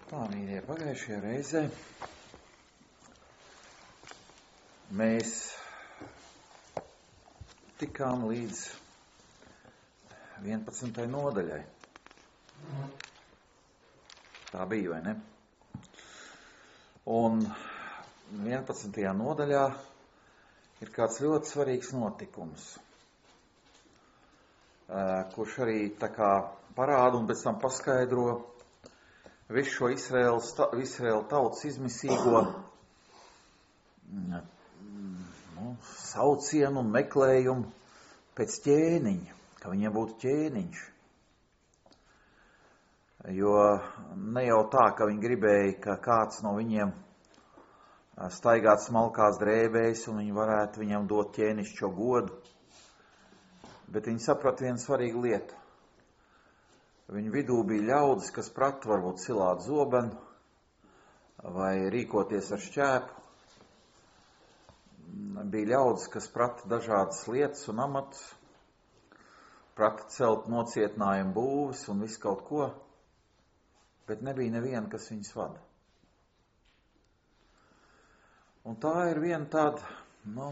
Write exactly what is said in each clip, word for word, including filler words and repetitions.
Tā, mīļie, pagājušajā reizē mēs tikām līdz vienpadsmitajai nodaļai. Tā bija, vai ne? Un vienpadsmitajā nodaļā ir kāds ļoti svarīgs notikums, kurš arī tā kā parāda un pēc tam paskaidro visu šo Izraēlas, Izraēla tautas izmisīgo nu, saucienu un meklējumu pēc ķēniņa, ka viņiem būtu ķēniņš. Jo ne jau tā, ka viņi gribēja, ka kāds no viņiem staigāt smalkās drēbēs un viņi varētu viņam dot ķēnišķo godu, bet viņi saprata vienu svarīgu lietu. Viņu vidū bija ļaudis, kas prata varbūt silāt zobenu vai rīkoties ar šķēpu. Bija ļaudis, kas prata dažādas lietas un amatus, prata celt nocietinājumu būvis un visu kaut ko, bet nebija neviena, kas viņus vada. Un tā ir viena tāda, nu,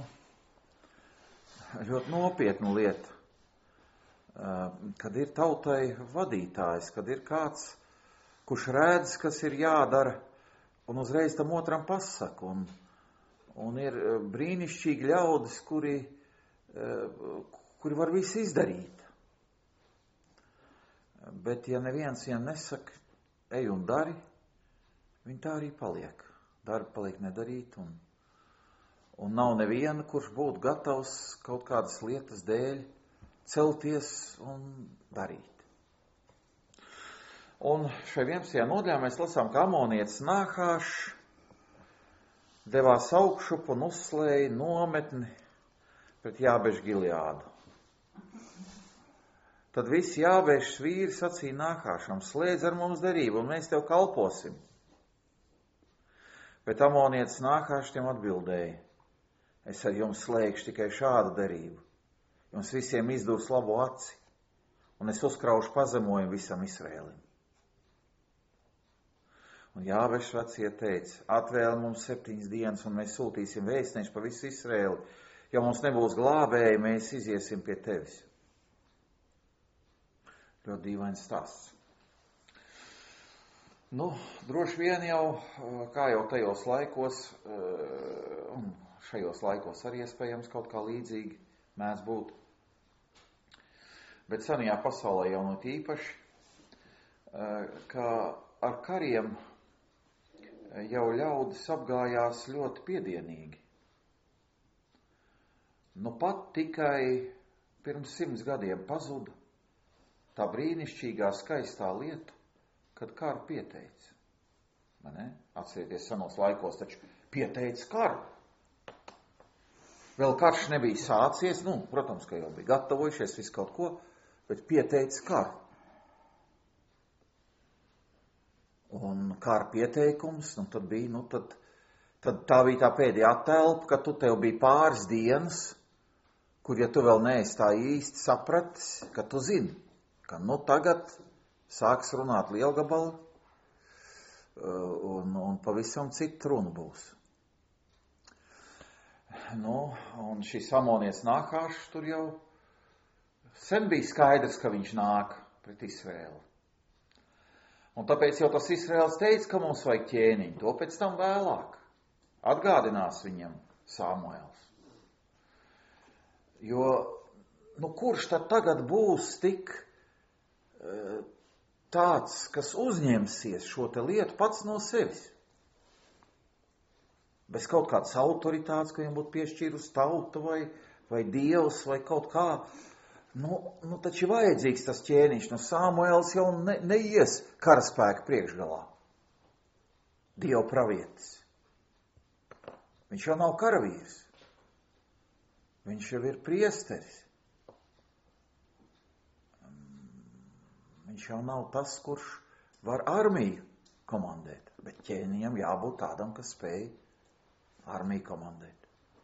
ļoti nopietna lieta. Kad ir tautai vadītājs, kad ir kāds, kurš redz, kas ir jādara, un uzreiz tam otram pasaka. Un, un ir brīnišķīgi ļaudis, kuri, kuri var visu izdarīt. Bet ja neviens viņam nesaka, ej un dari, viņi tā arī paliek. Darbi paliek nedarīt, un, un nav neviena, kurš būtu gatavs kaut kādas lietas dēļ celties un darīt. Un šai vienpadsmitajā nodaļā mēs lasām, ka amonietis Nāhāšs devās augšup un uzslēja nometni pret Jābešu Gileādu. Tad visi Jābešas vīri sacīja Nāhāšam, slēdz ar mums derību, un mēs tev kalposim. Bet amonietis Nāhāšs tiem atbildēja, es ar jums slēgšu tikai šādu derību. Jums visiem izdūrs labo aci, un es uzkraušu pazemojumu visam Izraēlim. Un Jābešas vecie teica, atvēl mums septiņas dienas, un mēs sūtīsim vēstniešu pa visu Izraēli. Ja mums nebūs glābēji, mēs iziesim pie tevis. Ļoti dīvains stāsts. Nu, droši vien jau, kā jau tajos laikos, un šajos laikos arī iespējams kaut kā līdzīgi mēdz būt. Bet senajā pasaulē jau not īpaši, ka ar kariem jau ļaudis apgājās ļoti piedienīgi. Nu pat tikai pirms simts gadiem pazuda tā brīnišķīgā skaistā lieta, kad karu pieteica. Ne? Atcerieties, senos laikos taču pieteica karu. Vēl karš nebija sācies, nu, protams, ka jau bija gatavojušies visu kaut ko, bet pieteica karu. Un kara pieteikums, nu, tad bija, nu, tad, tad tā bija tā pēdējā telpa, ka tu tev bija pāris dienas, kur, ja tu vēl neesi tā īsti sapratis, ka tu zini, ka, nu, tagad sāks runāt lielgabali, un, un pavisam cita runa būs. Nu, un šis amonietis Nāhāšs tur jau sen bija skaidrs, ka viņš nāk pret Izraēlu. Un tāpēc jau tas Izraēls teica, ka mums vajag ķēniņu, to pēc tam vēlāk atgādinās viņam Samuēls. Jo, nu, kurš tad tagad būs tik uh, tāds, kas uzņemsies šo te lietu pats no sevis? Bez kaut kādas autoritātes, ka viņam būtu piešķīrusi tauta vai, vai dievs vai kaut kā. Nu, nu taču vajadzīgs tas ķēniņš. Nu, Samuēls jau ne, neies karaspēka priekšgalā. Dieva pravietis. Viņš jau nav karavīrs. Viņš jau ir priesteris. Viņš jau nav tas, kurš var armiju komandēt. Bet ķēniņam jābūt tādam, kas spēj armiju komandēt.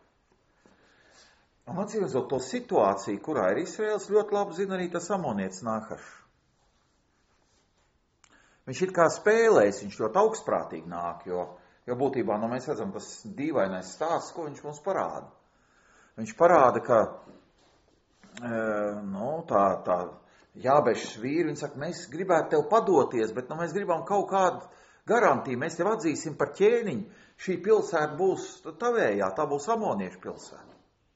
Un atcīmredzot to situāciju, kurā ir Izraēls, ļoti labi zina arī tas amonietis Nāhāšs. Viņš it kā spēlēs, viņš ļoti augstprātīgi nāk, jo, jo būtībā, nu, mēs redzam, tas dīvainais stāsts, ko viņš mums parāda. Viņš parāda, ka, e, nu, tā, tā jābešas vīri, viņi saka, mēs gribētu tev padoties, bet, nu, mēs gribam kaut kādu garantiju, mēs tev atzīsim par ķēniņu, šī pilsēta būs tavējā, tā būs amoniešu pilsēta.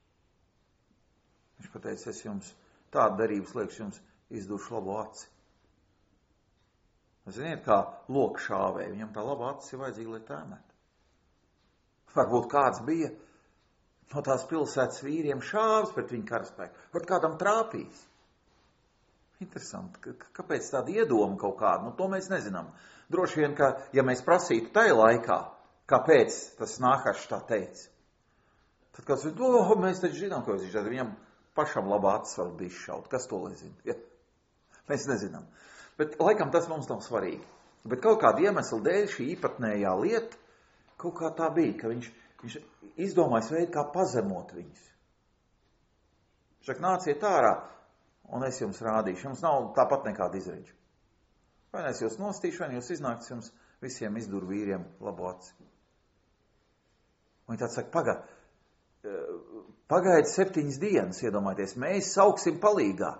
Viņš pateica, es jums tādu darības liekas, jums izdušu labu aci. Ziniet, kā loku šāvēja, viņam tā laba acis ir vajadzīga, lai tēmētu. Varbūt kāds bija no tās pilsētas vīriem šāvs pret viņu karaspēku, varbūt kādam trāpījis. Interesanti, kāpēc tāda iedoma kaut kāda, nu to mēs nezinām. Droši vien, ka, ja mēs prasītu tajā laikā, kāpēc tas Nāhašs tā teica, tad kāds ir, oh, mēs taču zinām, ko viņš dara, viņam pašam labā acis var būt izšaut, kas to lai zina, ja? Mēs nezinām. Bet laikam tas mums nav svarīgi. Bet kaut kāda iemesla dēļ šī īpatnējā lieta kaut kā tā bija, ka viņš, viņš izdomājas veidu, kā pazemot viņus. Viņš saka, nāciet ārā, un es jums rādīšu. Jums nav tāpat nekāda izreģa. Vai es jūs nostīšu, vai jūs iznāks jums visiem izdur vīriem labu aci. Un viņi tāds saka, paga, pagaid septiņas dienas, iedomājieties, mēs sauksim palīgā.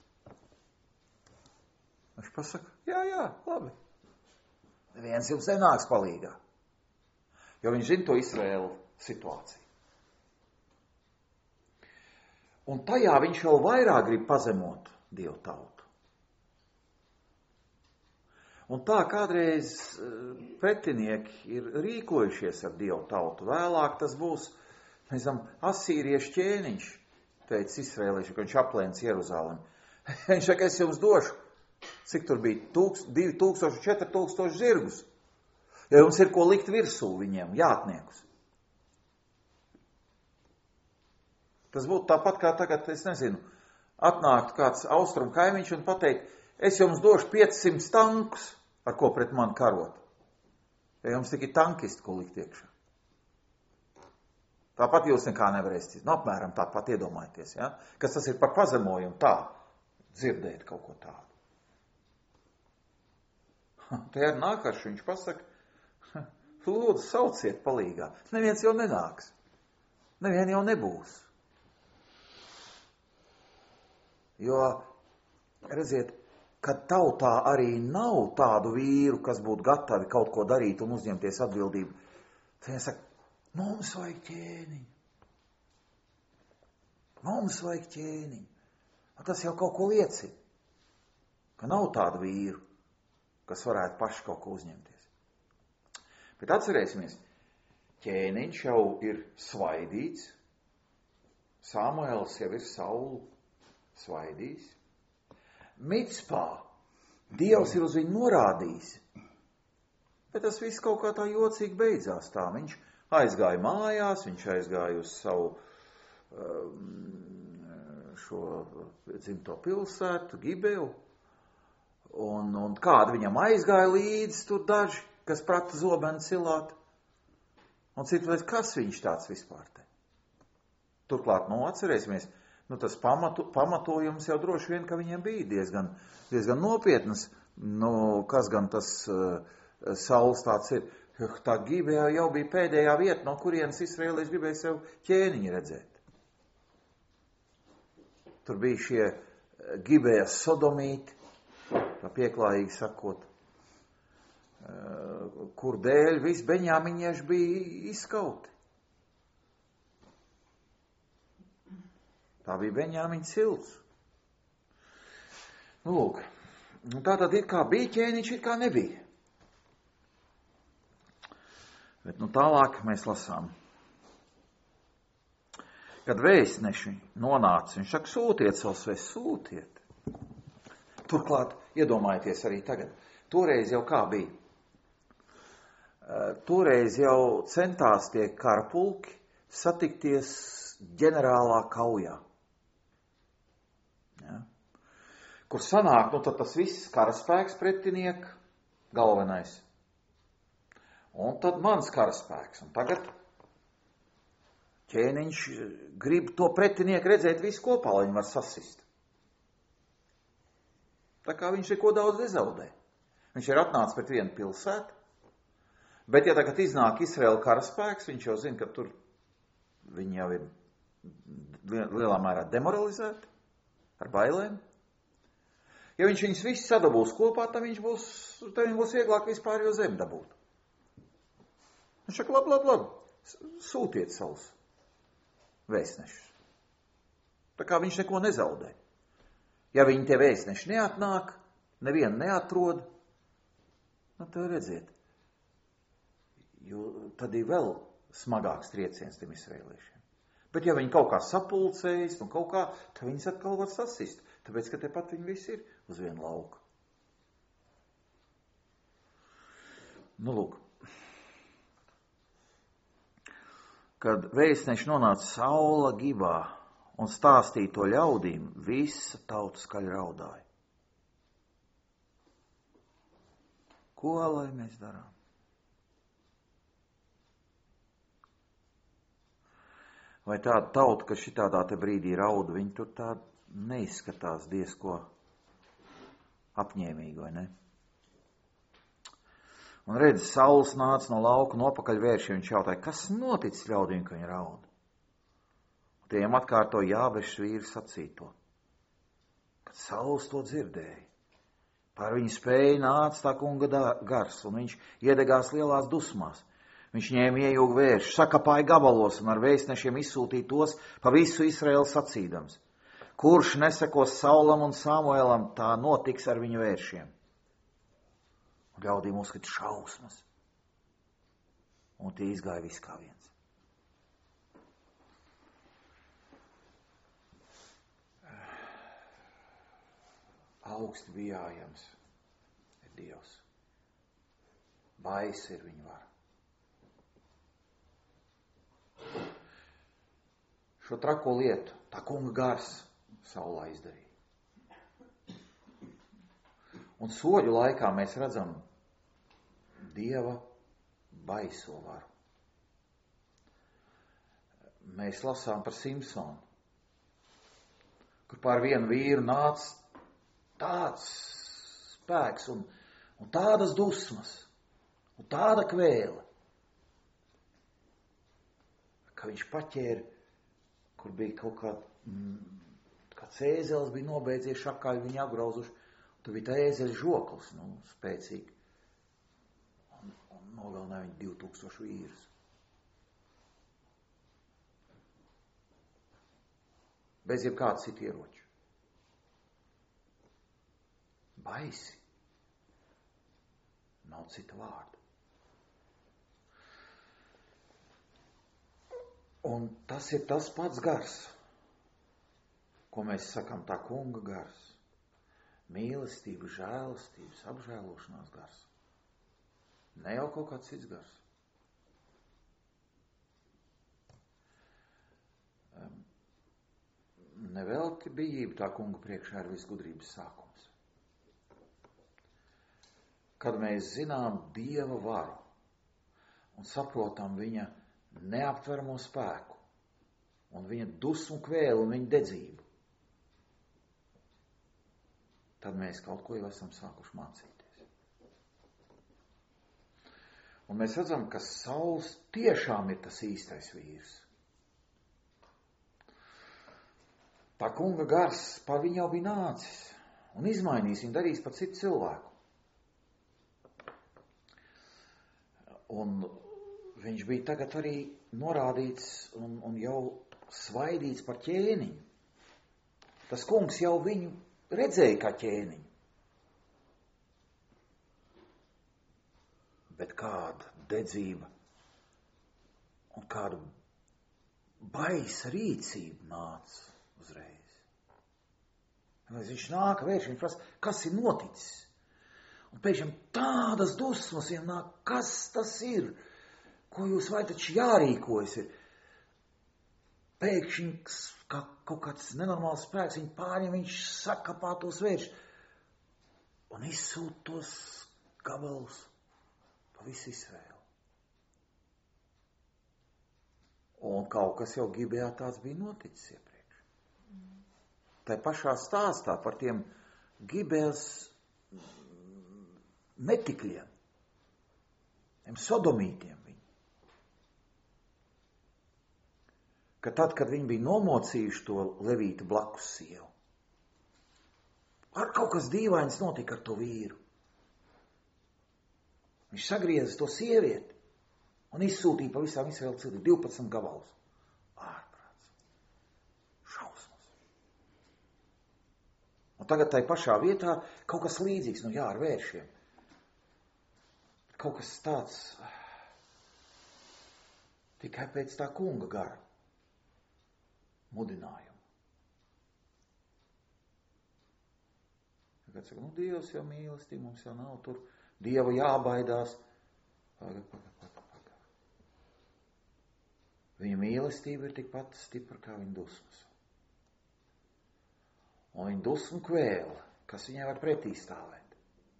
Viņš pasaka, jā, jā, labi. Neviens jums nenāks palīgā. Jo viņš zina to Izraēlu situāciju. Un tajā viņš vēl vairāk grib pazemot Dievu tautu. Un tā kādreiz pretinieki ir rīkojušies ar Dievu tautu. Vēlāk tas būs, mēs zinām, asīriešu ķēniņš, teica Izraēlieši, ka viņš aplēns Jeruzalemi. Viņš saka, es jums došu. Cik tur bija? divi tūkstoši, četri tūkstoši zirgus. Ja jums ir ko likt virsū viņiem, jātniekus. Tas būtu tāpat kā tagad, es nezinu, atnākt kāds austrum kaimiņš un pateikt, es jums došu piecsimt tankus, ar ko pret mani karot. Ja jums tik ir tankisti, ko likt iekšā. Tāpat jūs nekā nevarēsiet. Nu, apmēram tāpat iedomājieties, ja? Kas tas ir par pazemojumu tā, dzirdēt kaut ko tādu. Te ir Nāhašs, viņš pasaka, lūdzu, sauciet palīgā. Neviens jau nenāks. Nevien jau nebūs. Jo, redziet, kad tautā arī nav tādu vīru, kas būtu gatavi kaut ko darīt un uzņemties atbildību, tad viņi saka, mums vajag ķēniņu. Mums vajag ķēniņu. Tas jau kaut ko liecina, ka nav tādu vīru, kas varētu paši kaut ko uzņemties. Bet atcerēsimies, ķēniņš jau ir svaidīts, Samuēls jau ir Saulu svaidījis. Micpā Dievs ir uz viņu norādījis, bet tas viss kaut kā tā jocīgi beidzās tā. Viņš aizgāja mājās, viņš aizgāja uz savu šo dzimto pilsētu, Gibeu. Un, un kādi viņam aizgāja līdzi, tur daži, kas prata zobeni cilāt. Un citu veids, kas viņš tāds vispār te? Turklāt, nu, atcerēsimies, nu, tas pamatu, pamatojums jau droši vien, ka viņiem bija diezgan, diezgan nopietnas. Nu, kas gan tas uh, Sauls tāds ir? Tā Gibea jau bija pēdējā vieta, no kurienes Izraēlieši gribēja sev ķēniņu redzēt. Tur bija šie Gibejas sodomīti, tā pieklājīgi sakot, kur dēļ visi beņāmiņieši bija izskauti. Tā bija Beņāmiņa cilts. Nu, lūk, tā tad ir kā bija ķēniņš, ir kā nebija. Bet nu tālāk mēs lasām. Kad vēstneši nonāca, viņš saka, sūtiet savus vēst, sūtiet. Turklāt, iedomājieties arī tagad, toreiz jau kā bija? Toreiz jau centās tie karapulki satikties ģenerālā kaujā. Ja? Kur sanāk, nu tad tas viss karaspēks pretiniek galvenais. Un tad mans karaspēks. Un tagad ķēniņš grib to pretinieku redzēt visu kopā, lai viņi var sasist. Tā kā viņš neko daudz nezaudē. Viņš ir atnācis pret vienu pilsētu, bet ja tagad iznāk Izraēla karaspēks, viņš jau zina, ka tur viņi jau ir lielā mērā demoralizēti, ar bailēm. Ja viņš viņus visus sadabūs kopā, tad viņš būs, tad viņš būs vieglāk vispār jau zemi dabūt. Viņš saka, labi, labi, labi, sūtiet savus vēstnešus. Tā kā viņš neko nezaudē. Ja viņi tie vēstneši neatnāk, nevienu neatrod, nu tad redziet, jo tad ir vēl smagāks trieciens tiem izraēliešiem. Bet ja viņi kaut kā sapulcējas un kaut kā, tad viņas atkal var sasist, tāpēc, ka tepat viņi visi ir uz vienu lauku. Nu, lūk. Kad vēstneši nonāca Saula Gibā un stāstīja to ļaudīm, visa tauta skaļi raudāja. Ko lai mēs darām? Vai tāda tauta, kas šitādā te brīdī rauda, viņi tur tā neizskatās diezko apņēmīgi, vai ne? Un redz, Sauls nāca no lauka nopakaļ vēršiem, viņš jautāja, kas noticis ļaudīm, ka viņi rauda? Tiem atkārto Jābešs vīri sacīto. Kad Sauls to dzirdēja, par viņu spēju nāca tā kunga gars, un viņš iedegās lielās dusmās. Viņš ņēma iejūgu vēršu, sakapāja gabalos un ar vēstnešiem izsūtīja tos pa visu Izraēlu sacīdams. Kurš nesakos Saulam un Samuēlam, tā notiks ar viņu vēršiem. Un ļaudīm uzskata šausmas. Un tie izgāja viss kā viens. Augsti bijājams ir Dievs. Baisa ir viņa vara. Šo trako lietu, tā kunga gars Saulā izdarīja. Un soļu laikā mēs redzam Dieva baiso varu. Mēs lasām par Simpsonu, kur pār vienu vīru nāca tāds spēks un, un tādas dusmas un tāda kvēle, ka viņš paķēra, kur bija kaut kā, kāds ēzelis bija nobeidzies šakāļi, viņi apgrauzuši, tur bija tā ēzeļa žoklis, nu, spēcīgi. Un, un nogalināja viņi divi tūkstoši vīrus. Bez jebkāda cita ieroču. Baisi. Nav cita vārda. Un tas ir tas pats gars, ko mēs sakam, tā kunga gars. Mīlestība, žēlastības, apžēlošanās gars. Ne jau kaut kāds cits gars. Nevelti bijība tā kunga priekšā ir visgudrības sākums. Kad mēs zinām Dieva varu un saprotam viņa neaptveramo spēku un viņa dusmu kvēlu un viņa dedzību, tad mēs kaut ko jau esam sākuši mācīties. Un mēs redzam, ka Sauls tiešām ir tas īstais vīrs. Tā kunga gars par viņu jau bija nācis un izmainīs viņu, darīs par citu cilvēku. Un viņš bija tagad arī norādīts un, un jau svaidīts par ķēniņu. Tas kungs jau viņu redzēja kā ķēniņu. Bet kāda dedzība un kāda baisa rīcība nāca uzreiz. Viņš nāk vērš, viņš prasa, kas ir noticis? Un pēkšņi tādas dusmas viņam nāk, kas tas ir? Ko jūs vai taču jārīkojas ir? Pēkšņi kā kaut kāds nenormāls spēks viņu pārņem, viņš sakapā tos vērš un izsūt tos gabalus pa visu Izraēlu. Un kaut kas jau Gibejā tāds bija noticis iepriekš. Tā pašā stāstā par tiem Gibejas netikļiem, tiem sodomītiem viņi. Ka tad, kad viņi bija nomocījuši to Levīta blakus sievu, ar kaut kas dīvains notika ar to vīru. Viņš sagrieza to sievieti un izsūtīja pa visām Izraēlas ciltīm divpadsmit gabalus. Ārprāts. Šausmas. Un tagad tai pašā vietā kaut kas līdzīgs, nu jā, ar vēršiem. Kaut kas tāds tikai pēc tā kunga gara mudinājumu. Kad saka, nu Dievs jau mīlestība, mums jau nav tur Dieva jābaidās. Paga, paga, paga, paga. Viņa mīlestība ir tikpat stipra kā viņa dusmas. Un viņa dusmu kvēla, kas viņai var pretī stāvēt.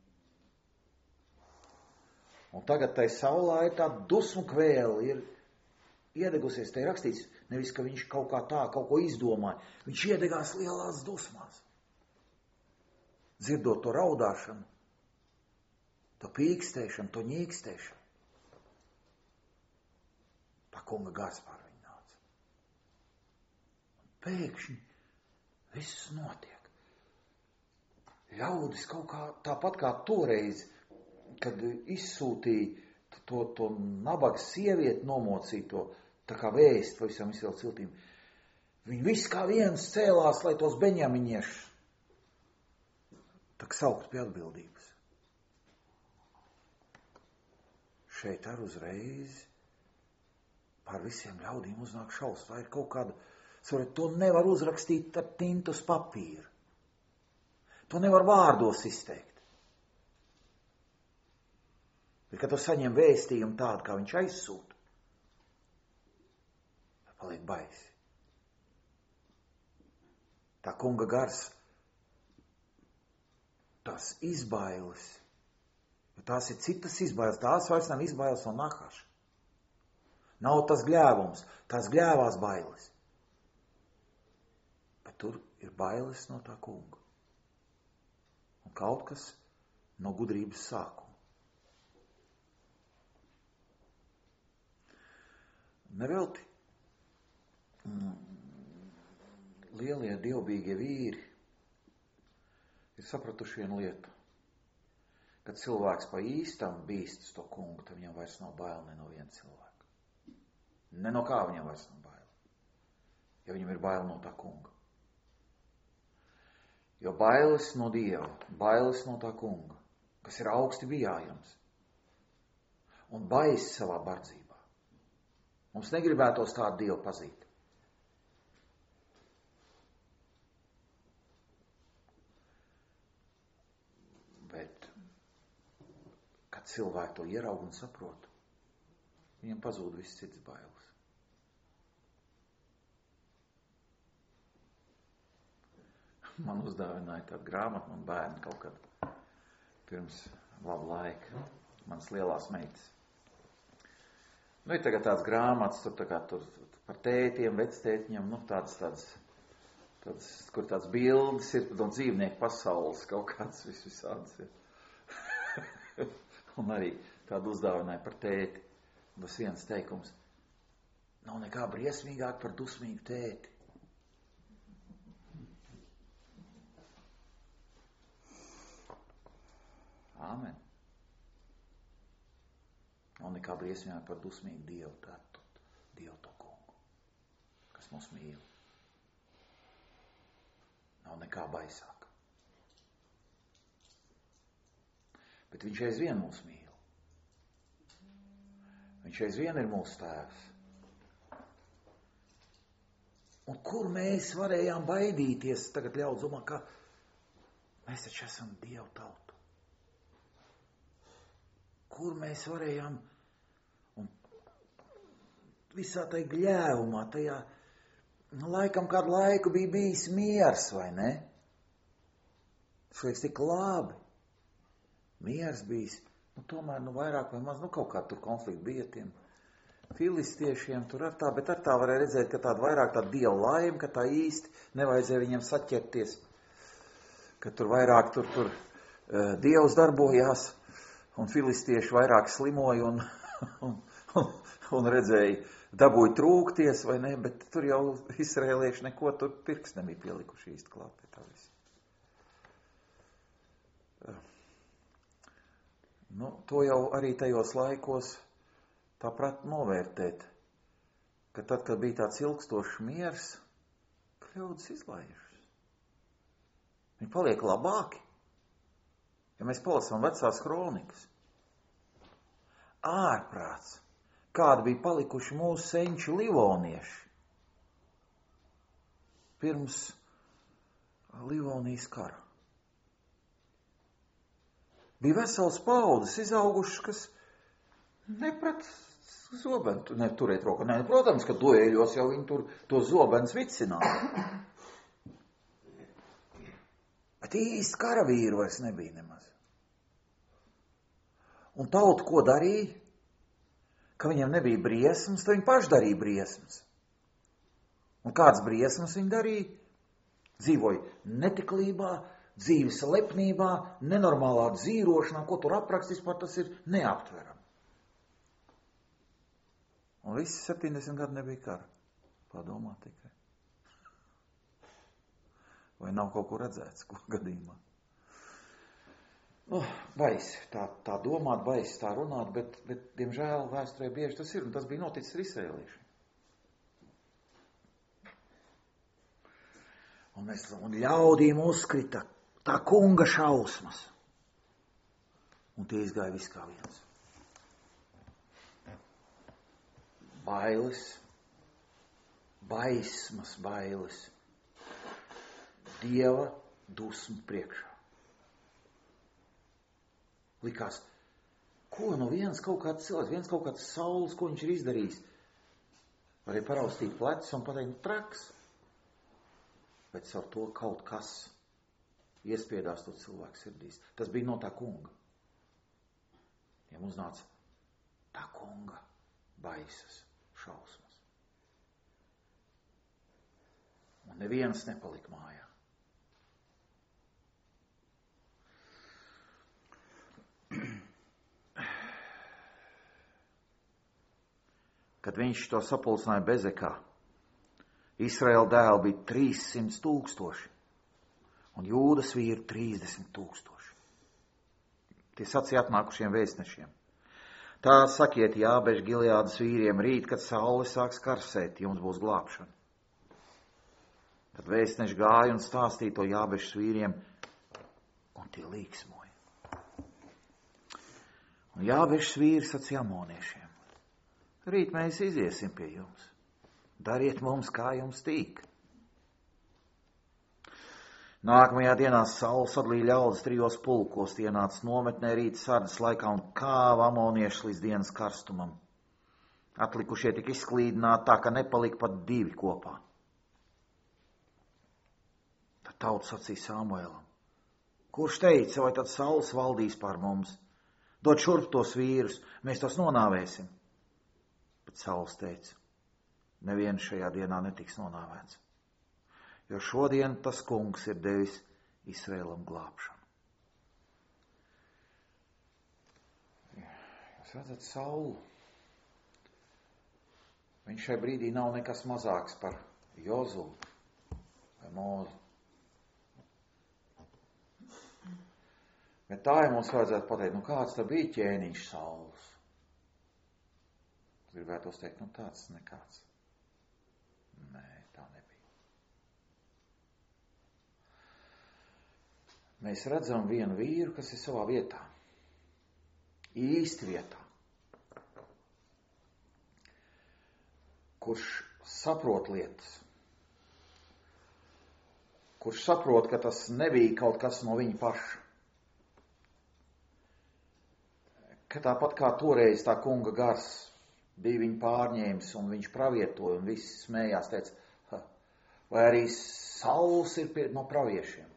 Un tagad tai saulā ir tā dusmu kvēla, ir iedegusies, te ir rakstīts, nevis, ka viņš kaut kā tā, kaut ko izdomāja. Viņš iedegās lielās dusmās. Dzirdot to raudāšanu, to pīkstēšanu, to ņīkstēšanu. Tā kunga gars pār viņu nāca. Un pēkšņi viss notiek. Ļaudis kaut kā, tāpat kā toreiz, kad izsūtīja to, to nabaga sievieti nomocīto, tā kā vēst vai visam Izraēlas ciltīm. Viņi visi kā viens cēlās, lai tos beņamiņiešus tak saukt pie atbildības. Šeit ar uzreiz pār visiem ļaudīm uznāk šausmas. Tā ir kaut kāda, sarat, to nevar uzrakstīt ar tintu uz papīra. To nevar vārdos izteikt. Bet, kad tu saņem vēstījumu tādu, kā viņš aizsūta, paliek baisi. Tā kunga gars, tās izbailes, jo tās ir citas izbailes, tās vairs nav izbailes no Nahaša. Nav tas gļēvums, tās gļēvās bailes. Bet tur ir bailes no tā kunga. Un kaut kas no gudrības sākuma. Nevelti mm, lielie dievbīgie vīri ir sapratuši vienu lietu. Kad cilvēks pa īstam bīstas to kungu, tad viņam vairs nav bail ne no viena cilvēka. Ne no kā viņam vairs nav bail. Ja viņam ir bail no tā kunga. Jo bailes no Dieva, bailes no tā kunga, kas ir augsti bijājams, un bais savā bardzībā. Mums negribētos tādu Dievu pazīt. Bet, kad cilvēki to ieraug un saprot, viņam pazūd viss cits bailes. Man uzdāvināja tādu grāmatu, man bērni kaut kad pirms labu laiku, mans lielās meitas. Nu, ir tagad tāds grāmatas, tur tā kā tur par tētiem, vectētiņiem, nu, tāds, tāds, tāds, kur tāds bildes ir, un dzīvnieku pasaules kaut kāds vis visāds ir. Un arī tādu uzdāvināja par tēti. Tas viens teikums. Nav nekā briesmīgāk par dusmīgu tēti. Āmen. Nav nekā briesmīgāk par dusmīgu Dievu, tādu, Dievu to kungu, kas mūs mīl. Nav nekā baisāk. Bet viņš aizvien mūs mīl. Viņš aizvien ir mūsu tēvs. Un kur mēs varējām baidīties, tagad ļaudz domā, ka mēs taču esam Dievu tauta. Kur mēs varējām, un visā tai gļēvumā, tajā, nu, laikam kādu laiku bija bijis miers, vai ne? Šleiks tik labi. Miers bijis, nu, tomēr, nu, vairāk vai maz, nu, kaut kā tur konflikti bija tiem filistiešiem, tur ar tā, bet ar tā varēja redzēt, ka tāda vairāk tāda dieva laime, ka tā īsti nevajadzēja viņiem saķerties, ka tur vairāk tur, tur uh, Dievs darbojās. Un filistieši vairāk slimoja un, un, un, un redzēja, dabūja trūkties vai ne, bet tur jau izrēlieši neko tur pirks nebija pielikuši īsti klāt pie tā visu. Nu, to jau arī tajos laikos tā prat novērtēt, ka tad, kad bija tāds ilgstošs miers, kļūdas izlaižas. Viņi paliek labāki. Ja mēs palasām vecās kronikas, ārprāts, kādi bija palikuši mūsu senči livonieši pirms Livonijas kara. Bija vesels paudzes izaugušas, kas neprat zobentu, ne turēt roku. Ne, protams, ka duēļos jau viņi tur to zobens vicināja. Bet īsti karavīru vairs nebija nemaz. Un tauta ko darīja? Ka viņiem nebija briesmas, tad viņi paši darīja briesmas. Un kāds briesmas viņi darīja? Dzīvoja netiklībā, dzīves lepnībā, nenormālā dzīrošanā, ko tur aprakstīs, par tas ir neaptverami. Un visi septiņdesmit gadi nebija kara. Padomā tikai. Vai nav kaut ko redzēts, ko gadījumā? Nu, baisi tā, tā domāt, baisi tā runāt, bet, bet diemžēl vēsturē bieži tas ir, un tas bija noticis ar izrēliešiem. Un, mēs, un ļaudīm uzkrita tā kunga šausmas. Un tie izgāja viss kā viens. Bailes, baismas bailes, Dieva dusmu priekšā. Likās, ko no viens kaut kāds cilvēks, viens kaut kāds Sauls, ko viņš ir izdarījis. Varēja paraustīt plecus un pateikt, nu traks. Bet ar to kaut kas iespiedās to cilvēku sirdīs. Tas bija no tā kunga. Ja mums nāca tā kunga baisas, šausmas. Un neviens nepalika mājā. Kad viņš to sapulcināja Bezekā, Izraēla dēli bija trīssimt tūkstoši un Jūdas vīri trīsdesmit tūkstoši. Tie sacīja atnākušiem vēstnešiem. Tā sakiet Jābeša Gileādas vīriem, rīt, kad saule sāks karsēt, jums būs glābšana. Tad vēstneši gāja un stāstīja to Jābešas vīriem, un tie līksmoja. Un Jābešas vīri sacīja amoniešiem. Rīt mēs iziesim pie jums. Dariet mums, kā jums tīk. Nākamajā dienā saule sadalīja ļaudis trijos pulkos, tie nāca nometnē rīta sardas laikā un kāva amoniešus līdz dienas karstumam. Atlikušie tika izklīdināti tā, ka nepalika pat divi kopā. Tad tauta sacīja Samuēlam, kurš teica, vai tad saules valdīs pār mums? Dod šurp tos vīrus, mēs tos nonāvēsim. Bet saules teica, neviens šajā dienā netiks nonāvēts, jo šodien tas kungs ir devis Izraēlam glābšanu. Jūs redzat Saulu? Viņš šai brīdī nav nekas mazāks par Jozu vai Mūzu. Bet tā, ja mums vajadzētu pateikt, nu kāds tā bija ķēniņš Sauls? Gribētos teikt, nu tāds nekāds. Nē, tā nebija. Mēs redzam vienu vīru, kas ir savā vietā. Īsti vietā. Kurš saprot lietas. Kurš saprot, ka tas nebija kaut kas no viņa paša. Ka tāpat kā toreiz tā kunga gars bija viņa pārņēmis un viņš pravietoja un viss smējās, teica, vai arī Sauls ir pie, no praviešiem.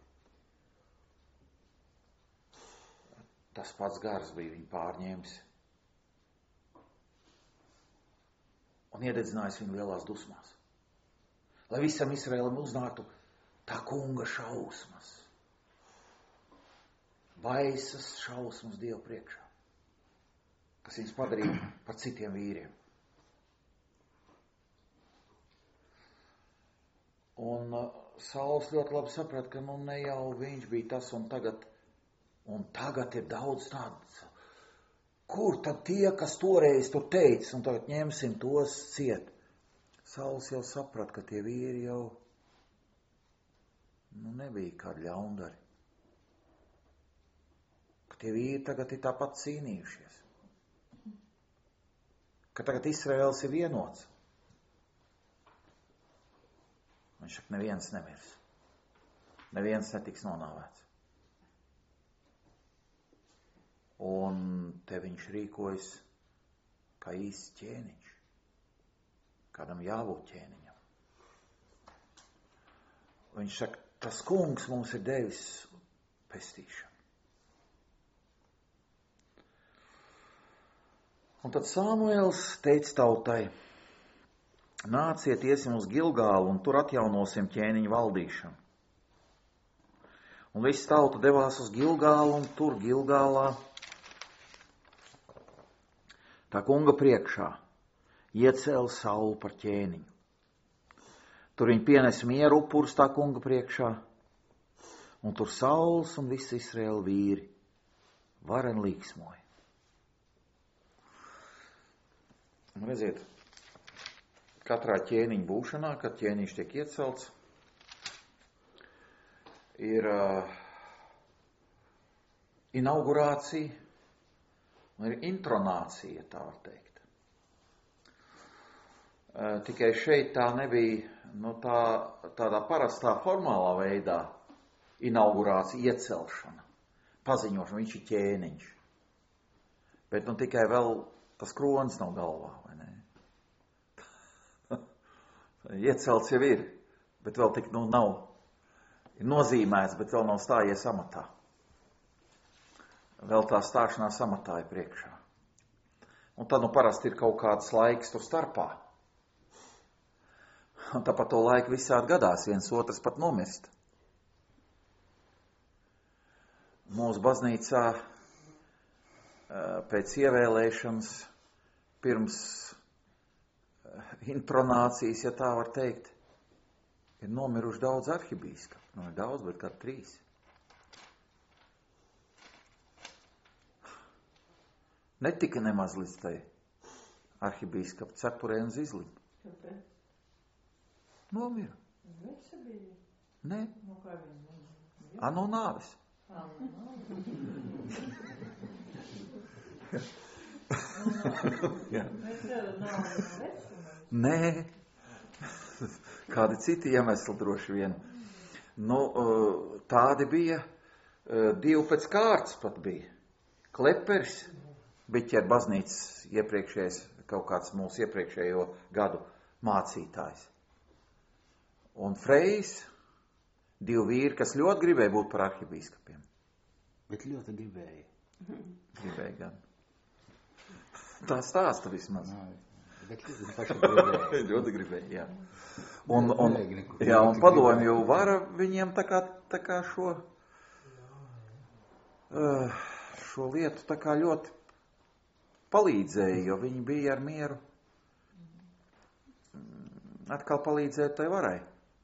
Tas pats gars bija viņa pārņēmis un iededzinājis viņu lielās dusmās. Lai visam Izraēlam uznāktu tā kunga šausmas. Baisas šausmas Dievu priekšā. kas viņus padarīja par citiem vīriem. Un uh, Sauls ļoti labi saprata, ka nu ne jau viņš bija tas un tagad, un tagad ir daudz tāds. Kur tad tie, kas toreiz tur teica, un tagad ņemsim tos ciet? Sauls jau saprata, ka tie vīri jau nu, nebija kādi ļaundari. Ka tie vīri tagad ir tāpat cīnījušies. Ka tagad Izraēls ir vienots. Viņš saka, neviens nemirs. Neviens netiks nonāvēts. Un te viņš rīkojas kā īsts ķēniņš. Kādam jābūt ķēniņam. Viņš saka, tas kungs mums ir devis pestīšanu. Un tad Samuēls teica tautai, nāciet, iesim uz Gilgālu un tur atjaunosim ķēniņu valdīšanu. Un viss tauta devās uz Gilgālu un tur Gilgālā tā kunga priekšā iecēla Saulu par ķēniņu. Tur viņi pienes mieru upurus tā kunga priekšā, un tur Sauls un visi Izraēla vīri varen līksmoja. Un redziet, katrā ķēniņa būšanā, kad ķēniņš tiek iecelts, ir uh, inaugurācija un ir intronācija, tā var teikt. Uh, tikai šeit tā nebija nu, tā, tādā parastā formālā veidā inaugurācija, iecelšana, paziņošana, viņš ir ķēniņš. Bet nu tikai vēl tas kronis nav galvā, vai ne? Iecelts jau ir, bet vēl tik nu nav. Ir nozīmēts, bet vēl nav stājies amatā. Vēl tā stāšanās amatā ir priekšā. Un tad nu parasti ir kaut kāds laiks tur starpā. Un tāpat to laiku visādi gadās, viens otrs pat nomirst. Mūsu baznīcā pēc ievēlēšanas, pirms intronācijas, ja tā var teikt, ir nomiruši daudz arhibīskapu. Nu, ir daudz, bet kā trīs. Netika nemaz līdz tai arhibīskapu cepurē un zizlim. Kāpēc? Nomira. Visa bija? Nē. Nu, kā viņa? A, no nāves. Ā, no nāves. Jā. Mēs vēl nav no vecuma. Nē. Kādi citi iemesli droši vien. Nu, tādi bija, divi pēc kārtas pat bija. Klepers, Biķer baznīcas iepriekšējais, kaut kāds mūsu iepriekšējo gadu mācītājs. Un Frejs, divi vīri, kas ļoti gribēja būt par arhibīskapiem. Bet ļoti gribēja. Gribēja gan. Tā stāsta vismaz. Nā, bet ļoti paši gribēja. Ļoti gribēja, jā. Un, un, jā, un padomju vara viņiem tā kā, tā kā šo, šo lietu tā kā ļoti palīdzēja, jo viņi bija ar mieru atkal palīdzēt tai varai.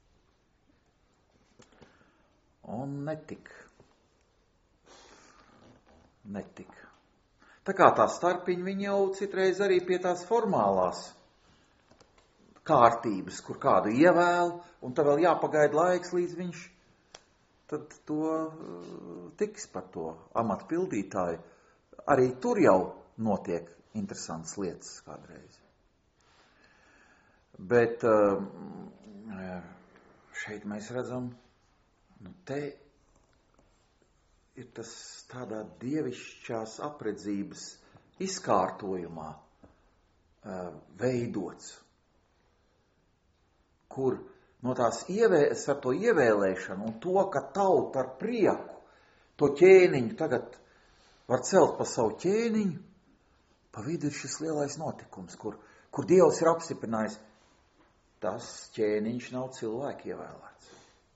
Un netika. Netika. Tā kā tā starpiņa viņa jau citreiz arī pie tās formālās kārtības, kur kādu ievēl, un tad vēl jāpagaida laiks, līdz viņš tad to uh, tiks par to amatu pildītāju. Arī tur jau notiek interesantas lietas kādreiz. Bet uh, šeit mēs redzam, nu te ir tas tādā dievišķās apredzības izkārtojumā uh, veidots, kur no tās ievēles ar to ievēlēšanu un to, ka tauta ar prieku to ķēniņu tagad var celt pa savu ķēniņu, pa vidu ir šis lielais notikums, kur, kur Dievs ir apstiprinājis, tas ķēniņš nav cilvēku ievēlēts.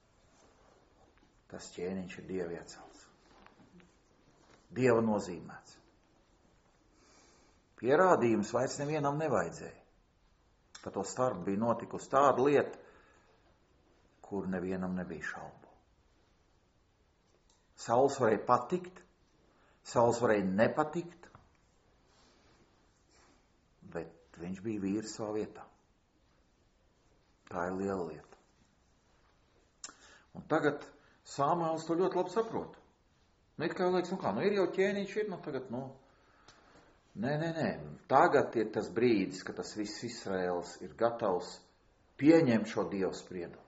Tas ķēniņš ir Dieva iecelts. Dieva nozīmēts. Pierādījums vairs nevienam nevajadzēja. Pa to starp bija notikusi tāda lieta, kur nevienam nebija šaubu. Sauls varēja patikt, Sauls varēja nepatikt, bet viņš bija vīrs savā vietā. Tā ir liela lieta. Un tagad Sāmuēls to ļoti labi saprot. Nu, it kā liekas, nu kā, nu ir jau ķēniņš, ir, nu tagad, nu, nē, nē, nē, tagad ir tas brīdis, ka tas viss Izraēls ir gatavs pieņemt šo Dievu spriedumu.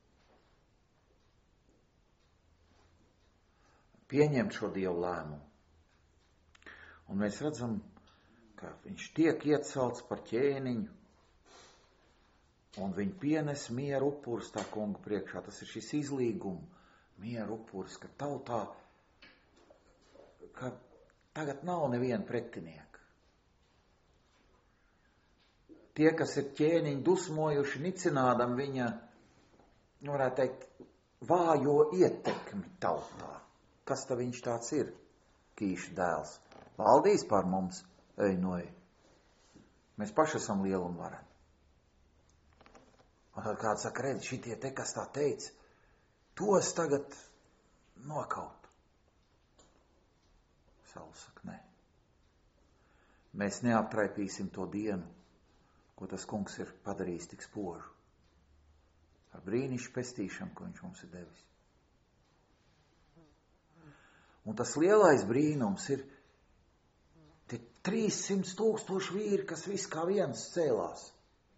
Pieņemt šo Dievu lēmumu. Un mēs redzam, ka viņš tiek iecelts par ķēniņu, un viņi pienes mieru upurus tā kunga priekšā. Tas ir šis izlīguma mieru upurus, ka tautā, ka tagad nav neviena pretinieka. Tie, kas ir ķēniņi dusmojuši, nicinādam viņa, varētu teikt, vājo ietekmi tautā. Kas tā viņš tāds ir? Kīša dēls. Valdīs pār mums, ej noej. Mēs paši esam lieli un vareni. Un tad kāds saka, redz, šitie te, kas tā teica, tos tagad nokaut. Sauls saka, nē. Mēs neaptraipīsim to dienu, ko tas kungs ir padarījis tik spožu. Ar brīnišķu pestīšanu, ko viņš mums ir devis. Un tas lielais brīnums ir tie trīssimt tūkstoši vīri, kas viss kā viens cēlās.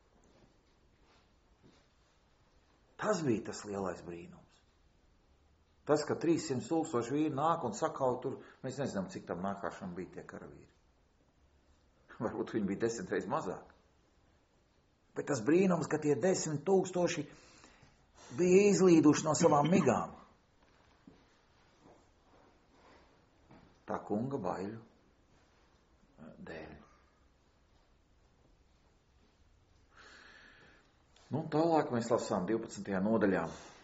Tas bija tas lielais brīnums. Tas, ka trīssimt tūkstoši vīri nāk un sakauj tur, mēs nezinām, cik tam nākāšana bija tie karavīri. Varbūt viņi bija desmit reizes mazāk. Bet tas brīnums, ka tie desmit tūkstoši bija izlīduši no savām migām. Tā kunga baiļu dēļ. Nu, tālāk mēs lasām divpadsmitajā nodaļā.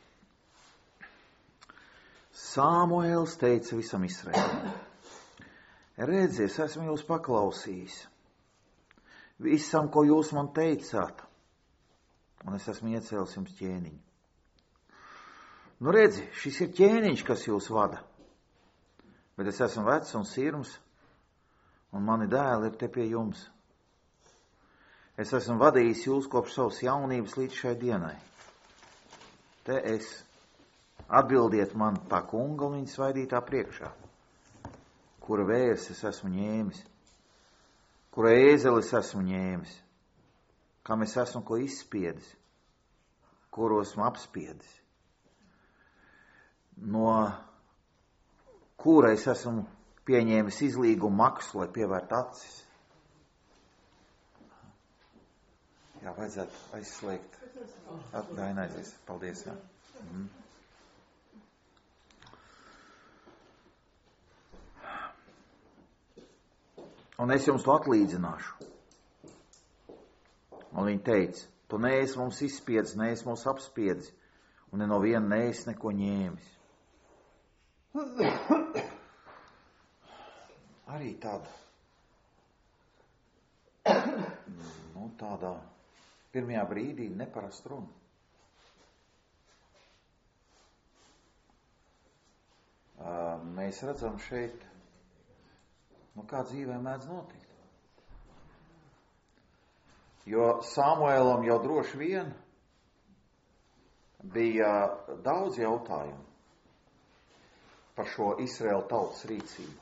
Sāmuēls teica visam Izraēlam: redzies, esmu jūs paklausījis visam, ko jūs man teicāt, un es esmu iecēlis jums ķēniņu. Nu, redzi, šis ir ķēniņš, kas jūs vada, bet es esmu vecs un sirms, un mani dēli ir te pie jums. Es esmu vadījis jūs kopš savas jaunības līdz šai dienai. Te es atbildiet man tā kunga un viņa svaidītā priekšā, kura vērs es esmu ņēmis, kura ēzelis esmu ņēmis, kam es esmu ko izspiedis, kuru esmu apspiedis, no kura es esmu pieņēmis izlīgumu maksu, lai pievērt acis. Jā, vajadzētu aizslēgt. Daina aizies. Paldies, jā. Mhm. Un es jums to atlīdzināšu. Un viņi teica, tu neesi mums izspiedis, neesi mums apspiedis, un ne no viena neesi neko ņēmis. Arī tāda, nu tādā pirmajā brīdī neparast runa. Mēs redzam šeit, nu kā dzīvē mēdz notikt. Jo Samuēlam jau droši vien bija daudz jautājumu par šo Izraēla tautas rīcību.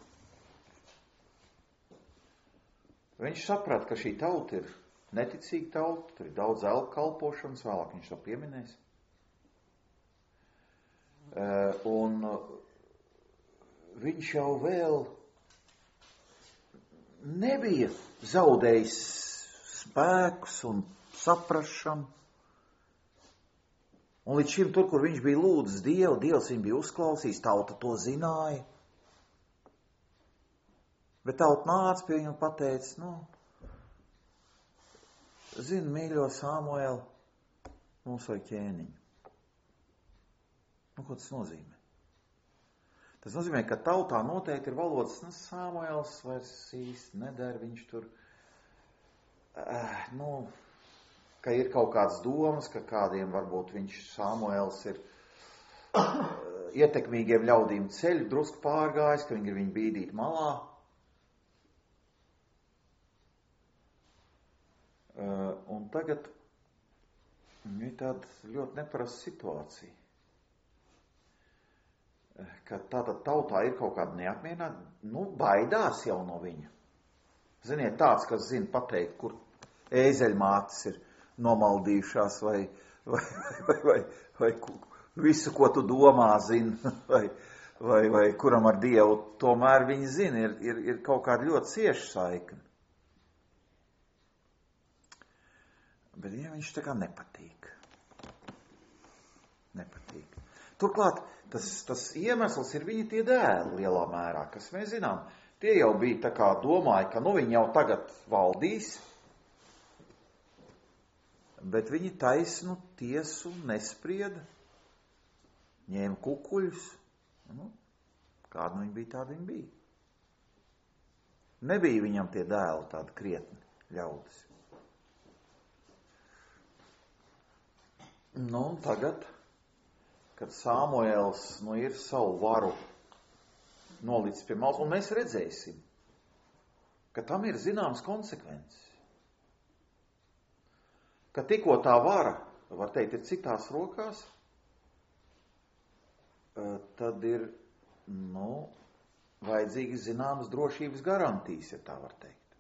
Viņš saprat, ka šī tauta ir neticīga tauta, tur ir daudz elku kalpošanas, vēlāk viņš to pieminēs. Un viņš jau vēl nebija zaudējis spēkus un saprašanu. Un līdz šim tur, kur viņš bija lūdzis Dievu, Dievs viņu bija uzklausījis, tauta to zināja. Bet tauta nāca pie viņu un pateica, nu, zini, mīļo Samuēl, mums vajag ķēniņu. Nu, ko tas nozīmē? Tas nozīmē, ka tautā noteikti ir valodas, nu, Samuēls vairs īsti neder, viņš tur uh, nu, ka ir kaut kādas domas, ka kādiem varbūt viņš Samuels ir uh, ietekmīgiem ļaudīm ceļu drusku pārgājis, ka viņi grib viņu bīdīt malā. Uh, un tagad ir tāda ļoti neparasta situācija, ka tātad tautā ir kaut kāda neapmierināta, nu, baidās jau no viņa. Ziniet, tāds, kas zina pateikt, kur ēzeļmātes ir nomaldījušās vai, vai, vai, vai, vai visu, ko tu domā, zina, vai, vai, vai kuram ar Dievu tomēr viņi zina, ir, ir, ir kaut kāda ļoti cieša saikne. Bet viņam viņš tā kā nepatīk. Nepatīk. Turklāt, tas, tas iemesls ir viņi tie dēli lielā mērā, kas mēs zinām. Tie jau bija tā kā domāja, ka nu viņi jau tagad valdīs, bet viņi taisnu tiesu nesprieda, ņēma kukuļus, nu, kāda nu viņi bija, tāda viņi bija. Nebija viņam tie dēli tādi krietni ļaudis. Nu, un tagad, kad Samuels, nu, ir savu varu nolicis pie malas, un mēs redzēsim, ka tam ir zināmas konsekvences. Ka tikko tā vara, var teikt, ir citās rokās, tad ir, nu, vajadzīgi zināmas drošības garantijas, ja tā var teikt.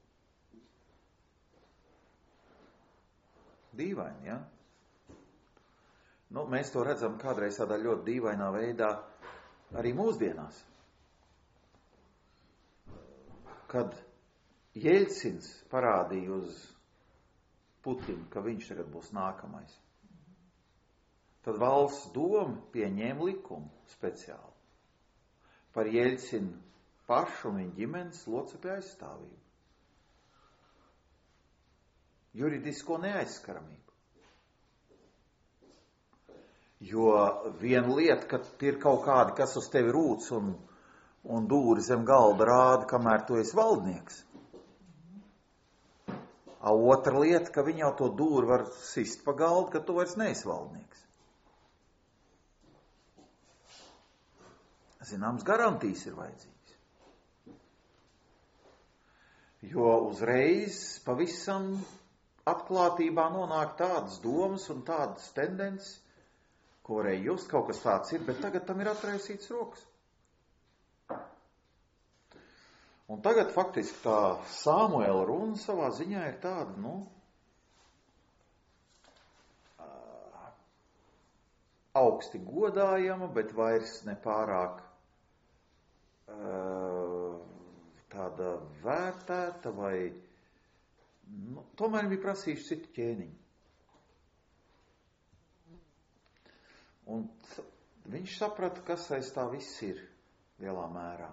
Dīvaini, ja? Nu, mēs to redzam kādreiz tādā ļoti dīvainā veidā arī mūsdienās. Kad Jeļcins parādīja uz Putinu, ka viņš tagad būs nākamais, tad valsts doma pieņēma likumu speciāli par Jeļcinu pašu un viņa ģimenes locekļu aizstāvību. Juridisko neaizskaramību. Jo viena lieta, ka ir kaut kādi, kas uz tevi rūc un, un dūri zem galda rāda, kamēr tu esi valdnieks. A otra lieta, ka viņi jau to dūri var sist pa galdu, ka tu vairs neesi valdnieks. Zināms, garantijas ir vajadzīgas. Jo uzreiz pavisam atklātībā nonāk tādas domas un tādas tendences, ko varēja just, kaut kas tāds ir, bet tagad tam ir atraisīts rokas. Un tagad faktiski tā Samuela runa savā ziņā ir tāda, nu, augsti godājama, bet vairs nepārāk tāda vērtēta vai, nu, tomēr bija prasījuši citu ķēniņu. Un viņš saprata, kas aiz tā viss ir lielā mērā.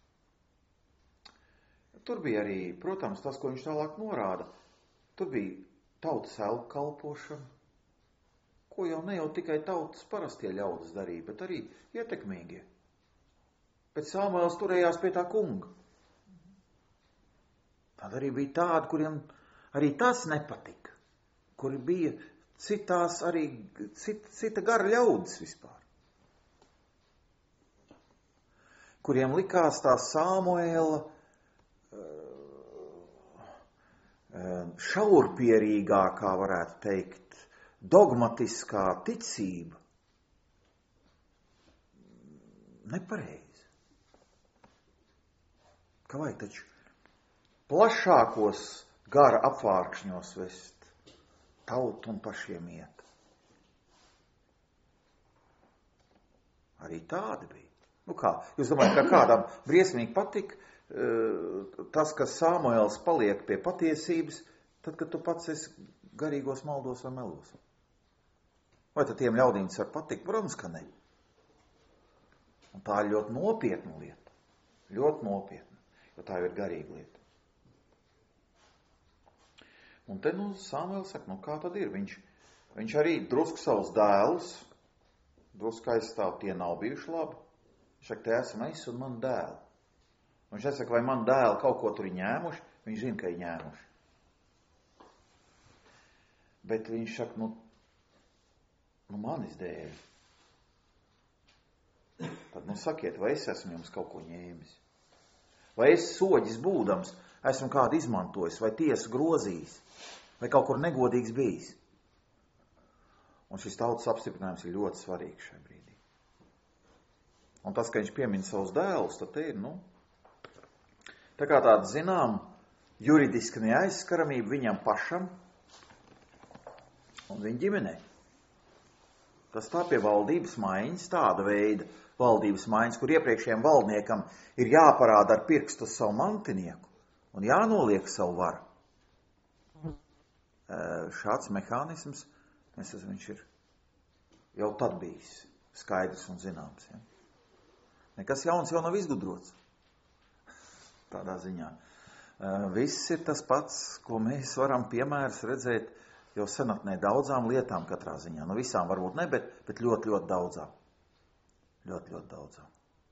Tur bija arī, protams, tas, ko viņš tālāk norāda. Tur bija tautas elpu kalpošana, ko jau ne jau tikai tautas parastie ļaudis darīja, bet arī ietekmīgie. Bet Samuels turējās pie tā kunga. Tad arī bija tādi, kuriem arī tas nepatika, kuri bija citās arī cita, cita gara ļaudis vispār, kuriem likās tā Samuela šaurpierīgākā, varētu teikt, dogmatiskā ticība nepareizi. Ka vajag taču plašākos gara apvārkšņos vest tautu un pašiem iet. Arī tādi bija. Nu kā, jūs domājat, ka kādam briesmīgi patika tas, ka Samuels paliek pie patiesības, tad, kad tu pats esi garīgos maldos vai melos? Vai tad tiem ļaudīm tas var patikt? Protams, ka ne. Un tā ir ļoti nopietna lieta. Ļoti nopietna, jo tā ir garīga lieta. Un te, nu, Samuels saka, nu, kā tad ir? Viņš, viņš arī drusku savus dēlus, drusku aizstāv, tie nav bijuši labi. Viņš saka, te esam es un man dēli. Un viņš saka, vai man dēli kaut ko tur ir ņēmuši? Viņš zina, ka ir ņēmuši. Bet viņš saka, nu, nu manis dēļ. Tad, nu, sakiet, vai es esmu jums kaut ko ņēmis? Vai es soģis būdams esmu kādu izmantojis, vai tiesu grozījis, vai kaut kur negodīgs bijis? Un šis tautas apstiprinājums ir ļoti svarīgs šajā brīdī. Un tas, ka viņš piemin savus dēlus, tad te ir, nu, tā kā tāda, zinām, juridiska neaizskaramība viņam pašam un viņa ģimenei. Tas tā pie valdības maiņas, tāda veida valdības maiņas, kur iepriekšējiem valdniekam ir jāparāda ar pirkstu savu mantinieku un jānoliek savu varu. Šāds mehānisms, es esmu, viņš ir jau tad bijis skaidrs un zināms. Ja? Nekas jauns jau nav izgudrots. Tādā ziņā. Viss ir tas pats, ko mēs varam piemērs redzēt jau senatnē daudzām lietām katrā ziņā. Nu visām varbūt ne, bet, bet ļoti, ļoti daudzām. Ļoti, ļoti daudzām.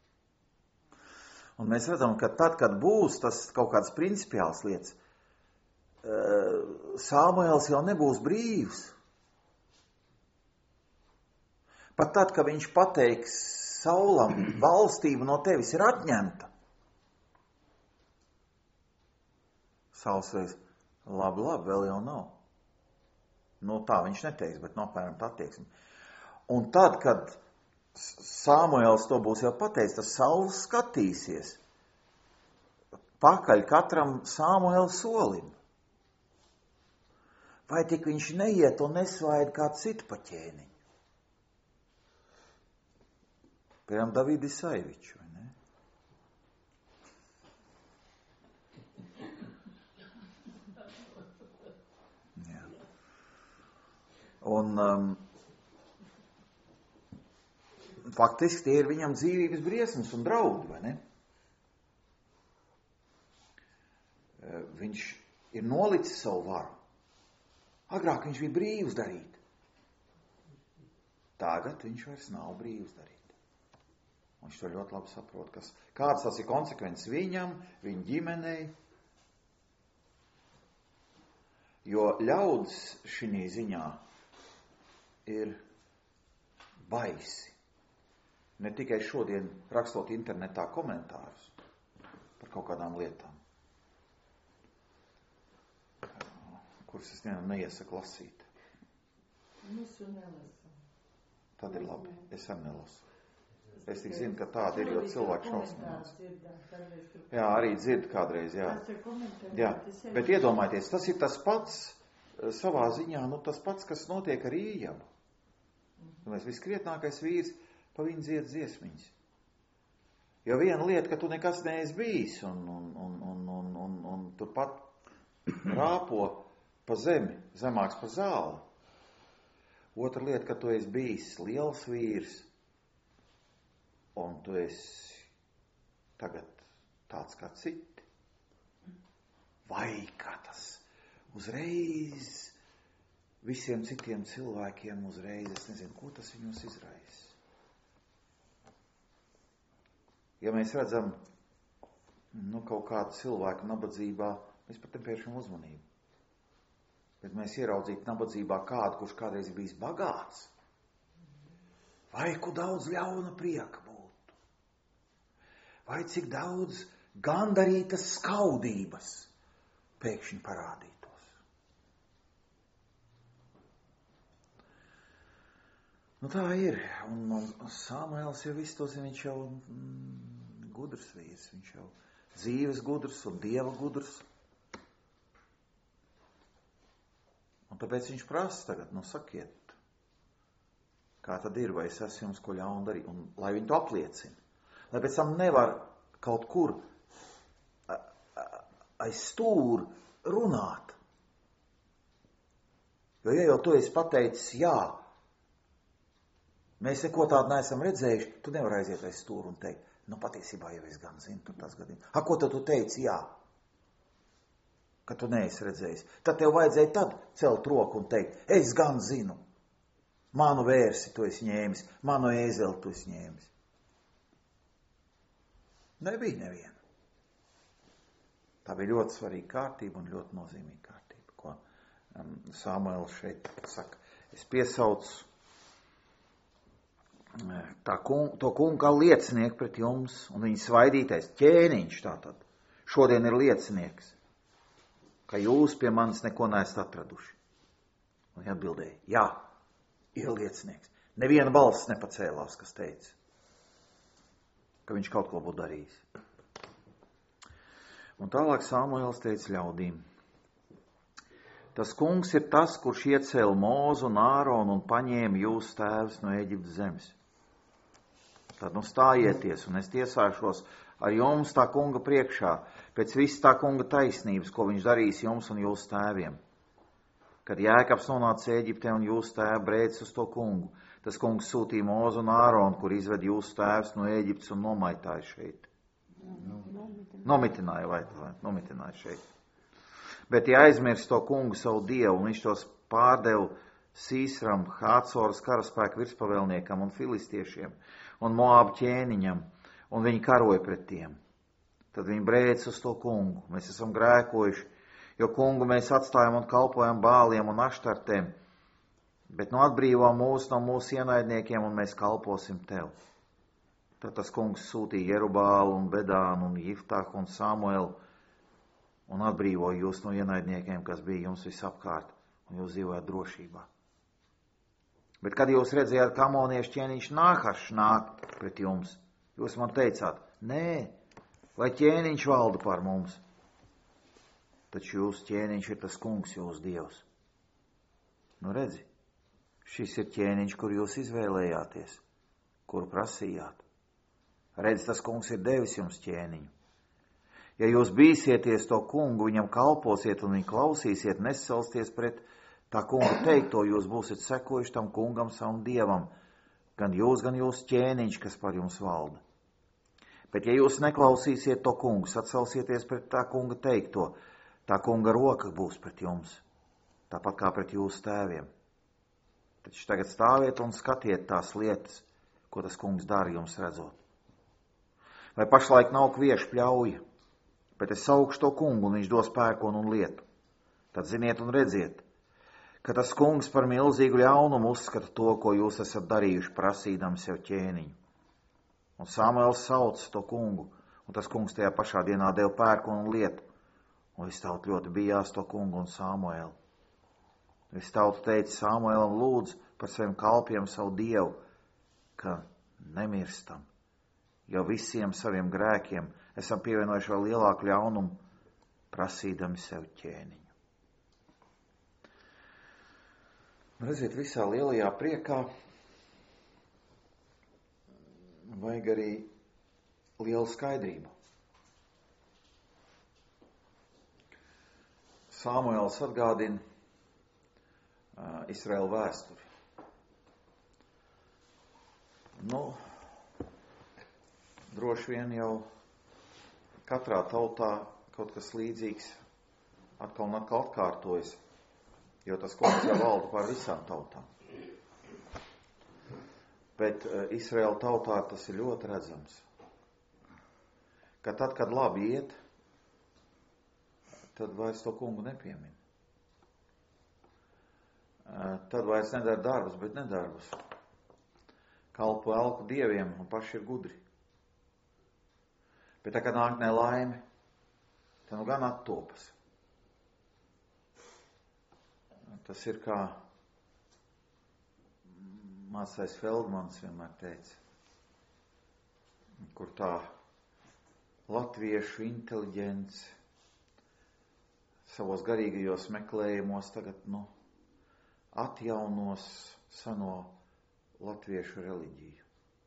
Un mēs redzam, ka tad, kad būs tas kaut kāds principiāls lietas, Samuēls jau nebūs brīvs. Pat tad, kad viņš pateiks Saulam, valstība no tevis ir atņemta. Sauls reiz, labi, labi, vēl jau nav. Nu, tā viņš neteiks, bet no apmēram tā attieksme. Un tad, kad Samuēls to būs jau pateicis, tas Sauls skatīsies pakaļ katram Samuēla solim. Vai tik viņš neiet un nesvaida kā citu paķēniņu? Piemēram, Davidi Saiviču, vai ne? Jā. Un um, faktiski tie ir viņam dzīvības briesmas un draudi, vai ne? Viņš ir nolicis savu varu. Agrāk viņš bija brīvs darīt. Tagad viņš vairs nav brīvs darīt. Viņš to ļoti labi saprot, kas, kāds tas ir konsekvences viņam, viņa ģimenei. Jo ļaudis šī ziņā ir baisi. Ne tikai šodien rakstot internetā komentārus par kaut kādām lietām, kuras es vienam neiesaku lasīt. Visu nelasam. Tad ir labi, es arī nelasu. Es tik zinu, ka tāda ir, jo cilvēki šausminās. Jā, arī dzird kādreiz, jā. Jā, bet iedomājieties, tas ir tas pats savā ziņā, nu tas pats, kas notiek ar Ījabu. Mēs viskrietnākais vīrs pa viņu dzied dziesmiņas. Jo viena lieta, ka tu nekas neesi bijis un, un, un, un, un, un, un turpat rāpo pa zemi, zemāks pa zāli. Otra lieta, ka tu esi bijis liels vīrs un tu esi tagad tāds kā citi. Vai kā tas uzreiz visiem citiem cilvēkiem uzreiz, es nezinu, ko tas viņus izraisa. Ja mēs redzam, nu, kaut kādu cilvēku nabadzībā, mēs pat nepievēršam uzmanību. Bet mēs ieraudzītu nabadzībā kādu, kurš kādreiz ir bijis bagāts. Vai ku daudz ļauna prieka būtu? Vai cik daudz gandarītas skaudības pēkšņi parādītos? Nu tā ir. Un, un Samuēls jau visu to zina, viņš jau mm, gudrs vīrs, viņš jau dzīves gudrs un dieva gudrs. Un tāpēc viņš prasa tagad, nu sakiet, kā tad ir, vai es esmu jums ko ļaunu darīt, un lai viņi to apliecina. Lai pēc tam nevar kaut kur aiz stūri runāt. Jo ja jau tu esi pateicis jā, mēs neko tādu neesam redzējuši, tu nevar aiziet aiz stūri un teikt, nu patiesībā jau es gan zinu, tur tas gadījums. A, ko tad tu teici jā? Ka tu neesi redzējis. Tad tev vajadzēja tad celt roku un teikt, es gan zinu, manu vērsi tu esi ņēmis, manu ēzeli tu esi ņēmis. Nebija neviena. Tā bija ļoti svarīga kārtība un ļoti nozīmīga kārtība, ko Samuēls šeit saka, es piesaucu tā kung, to kungu kā liecinieku pret jums, un viņa svaidītais ķēniņš tātad šodien ir liecinieks, ka jūs pie manis neko neesat atraduši. Un viņa atbildēja, jā, ir liecinieks. Neviena balss nepacēlās, kas teica, ka viņš kaut ko būtu darījis. Un tālāk Samuēls teica ļaudīm, tas kungs ir tas, kurš iecēla Mūzu un Āronu un paņēma jūsu tēvus no Ēģiptes zemes. Tad nu stājieties, un es tiesāšos ar jums tā kunga priekšā, pēc viss tā kunga taisnības, ko viņš darīs jums un jūsu tēviem. Kad Jēkabs nonāca Ēģiptē un jūsu tēvi brēcis uz to kungu, tas kungs sūtīja Mūzu un Āronu, kur izved jūsu tēvus no Ēģiptes un nomaitāja šeit. Nomitināja, vai tā, nomitināja šeit. Bet ja aizmirst to kungu savu dievu, un viņš tos pārdeva Sīsram, Hācoras karaspēku virspavēlniekam un filistiešiem un Moābu ķēniņam, un viņi karoja pret tiem. Tad viņi brēc uz to kungu. Mēs esam grēkojuši, jo kungu mēs atstājam un kalpojam bāliem un aštartēm, bet nu atbrīvā mūs no mūsu ienaidniekiem, un mēs kalposim tev. Tad tas kungs sūtīja Jerubālu un Bedānu un Jiftāhu un Samuelu, un atbrīvoja jūs no ienaidniekiem, kas bija jums visapkārt, un jūs dzīvojat drošībā. Bet kad jūs redzējāt, ka amoniešu ķēniņš Nāhašs nāk pret jums, jūs man teicāt, nē, lai ķēniņš valda par mums. Taču jūsu ķēniņš ir tas kungs, jūsu dievs. Nu redzi, šis ir ķēniņš, kur jūs izvēlējāties, kuru prasījāt. Redzi, tas kungs ir devis jums ķēniņu. Ja jūs bīsieties to kungu, viņam kalposiet un viņu klausīsiet, neselsties pret tā kunga teikto, jūs būsiet sekojuši tam kungam savam dievam, gan jūs, gan jūs ķēniņš, kas par jums valda. Bet ja jūs neklausīsiet to kungu, atselsieties pret tā kunga teikto, tā kunga roka būs pret jums, tāpat kā pret jūsu tēviem. Taču tagad stāviet un skatiet tās lietas, ko tas kungs dara jums redzot. Vai pašlaik nav kviešu pļauja, bet es saukšu to kungu, un viņš dos pērkonu un lietu. Tad ziniet un redziet, ka tas kungs par milzīgu ļaunumu uzskata to, ko jūs esat darījuši, prasīdam sev ķēniņu. Un Samuēls sauca to kungu, un tas kungs tajā pašā dienā deva pērkonu un lietu. Un viss tauta ļoti bijās to kungu un Samuēlu. Viss tauta teica Samuēlam, lūdzu par saviem kalpiem savu dievu, ka nemirstam, jo visiem saviem grēkiem esam pievienojuši vēl lielāku ļaunumu, prasīdami sev ķēniņu. Redziet, visā lielajā priekā vajag arī lielu skaidrību. Samuēls atgādina uh, Izraēlu vēsturi. Nu, droši vien jau katrā tautā kaut kas līdzīgs atkal un atkal atkārtojas, jo tas kungs jau valda pār visām tautām. Bet uh, Izraēla tautā tas ir ļoti redzams, ka tad, kad labi iet, tad vairs to kungu nepiemin. Uh, tad vairs nedara darbus, bet nedarbus. Kalpo elku dieviem un paši ir gudri. Bet tā, kad nāk nelaime, tad nu gan attopas. Tas ir kā mācais Feldmans vienmēr teica, kur tā latviešu inteliģence savos garīgajos meklējumos tagad, nu, atjaunos seno latviešu reliģiju,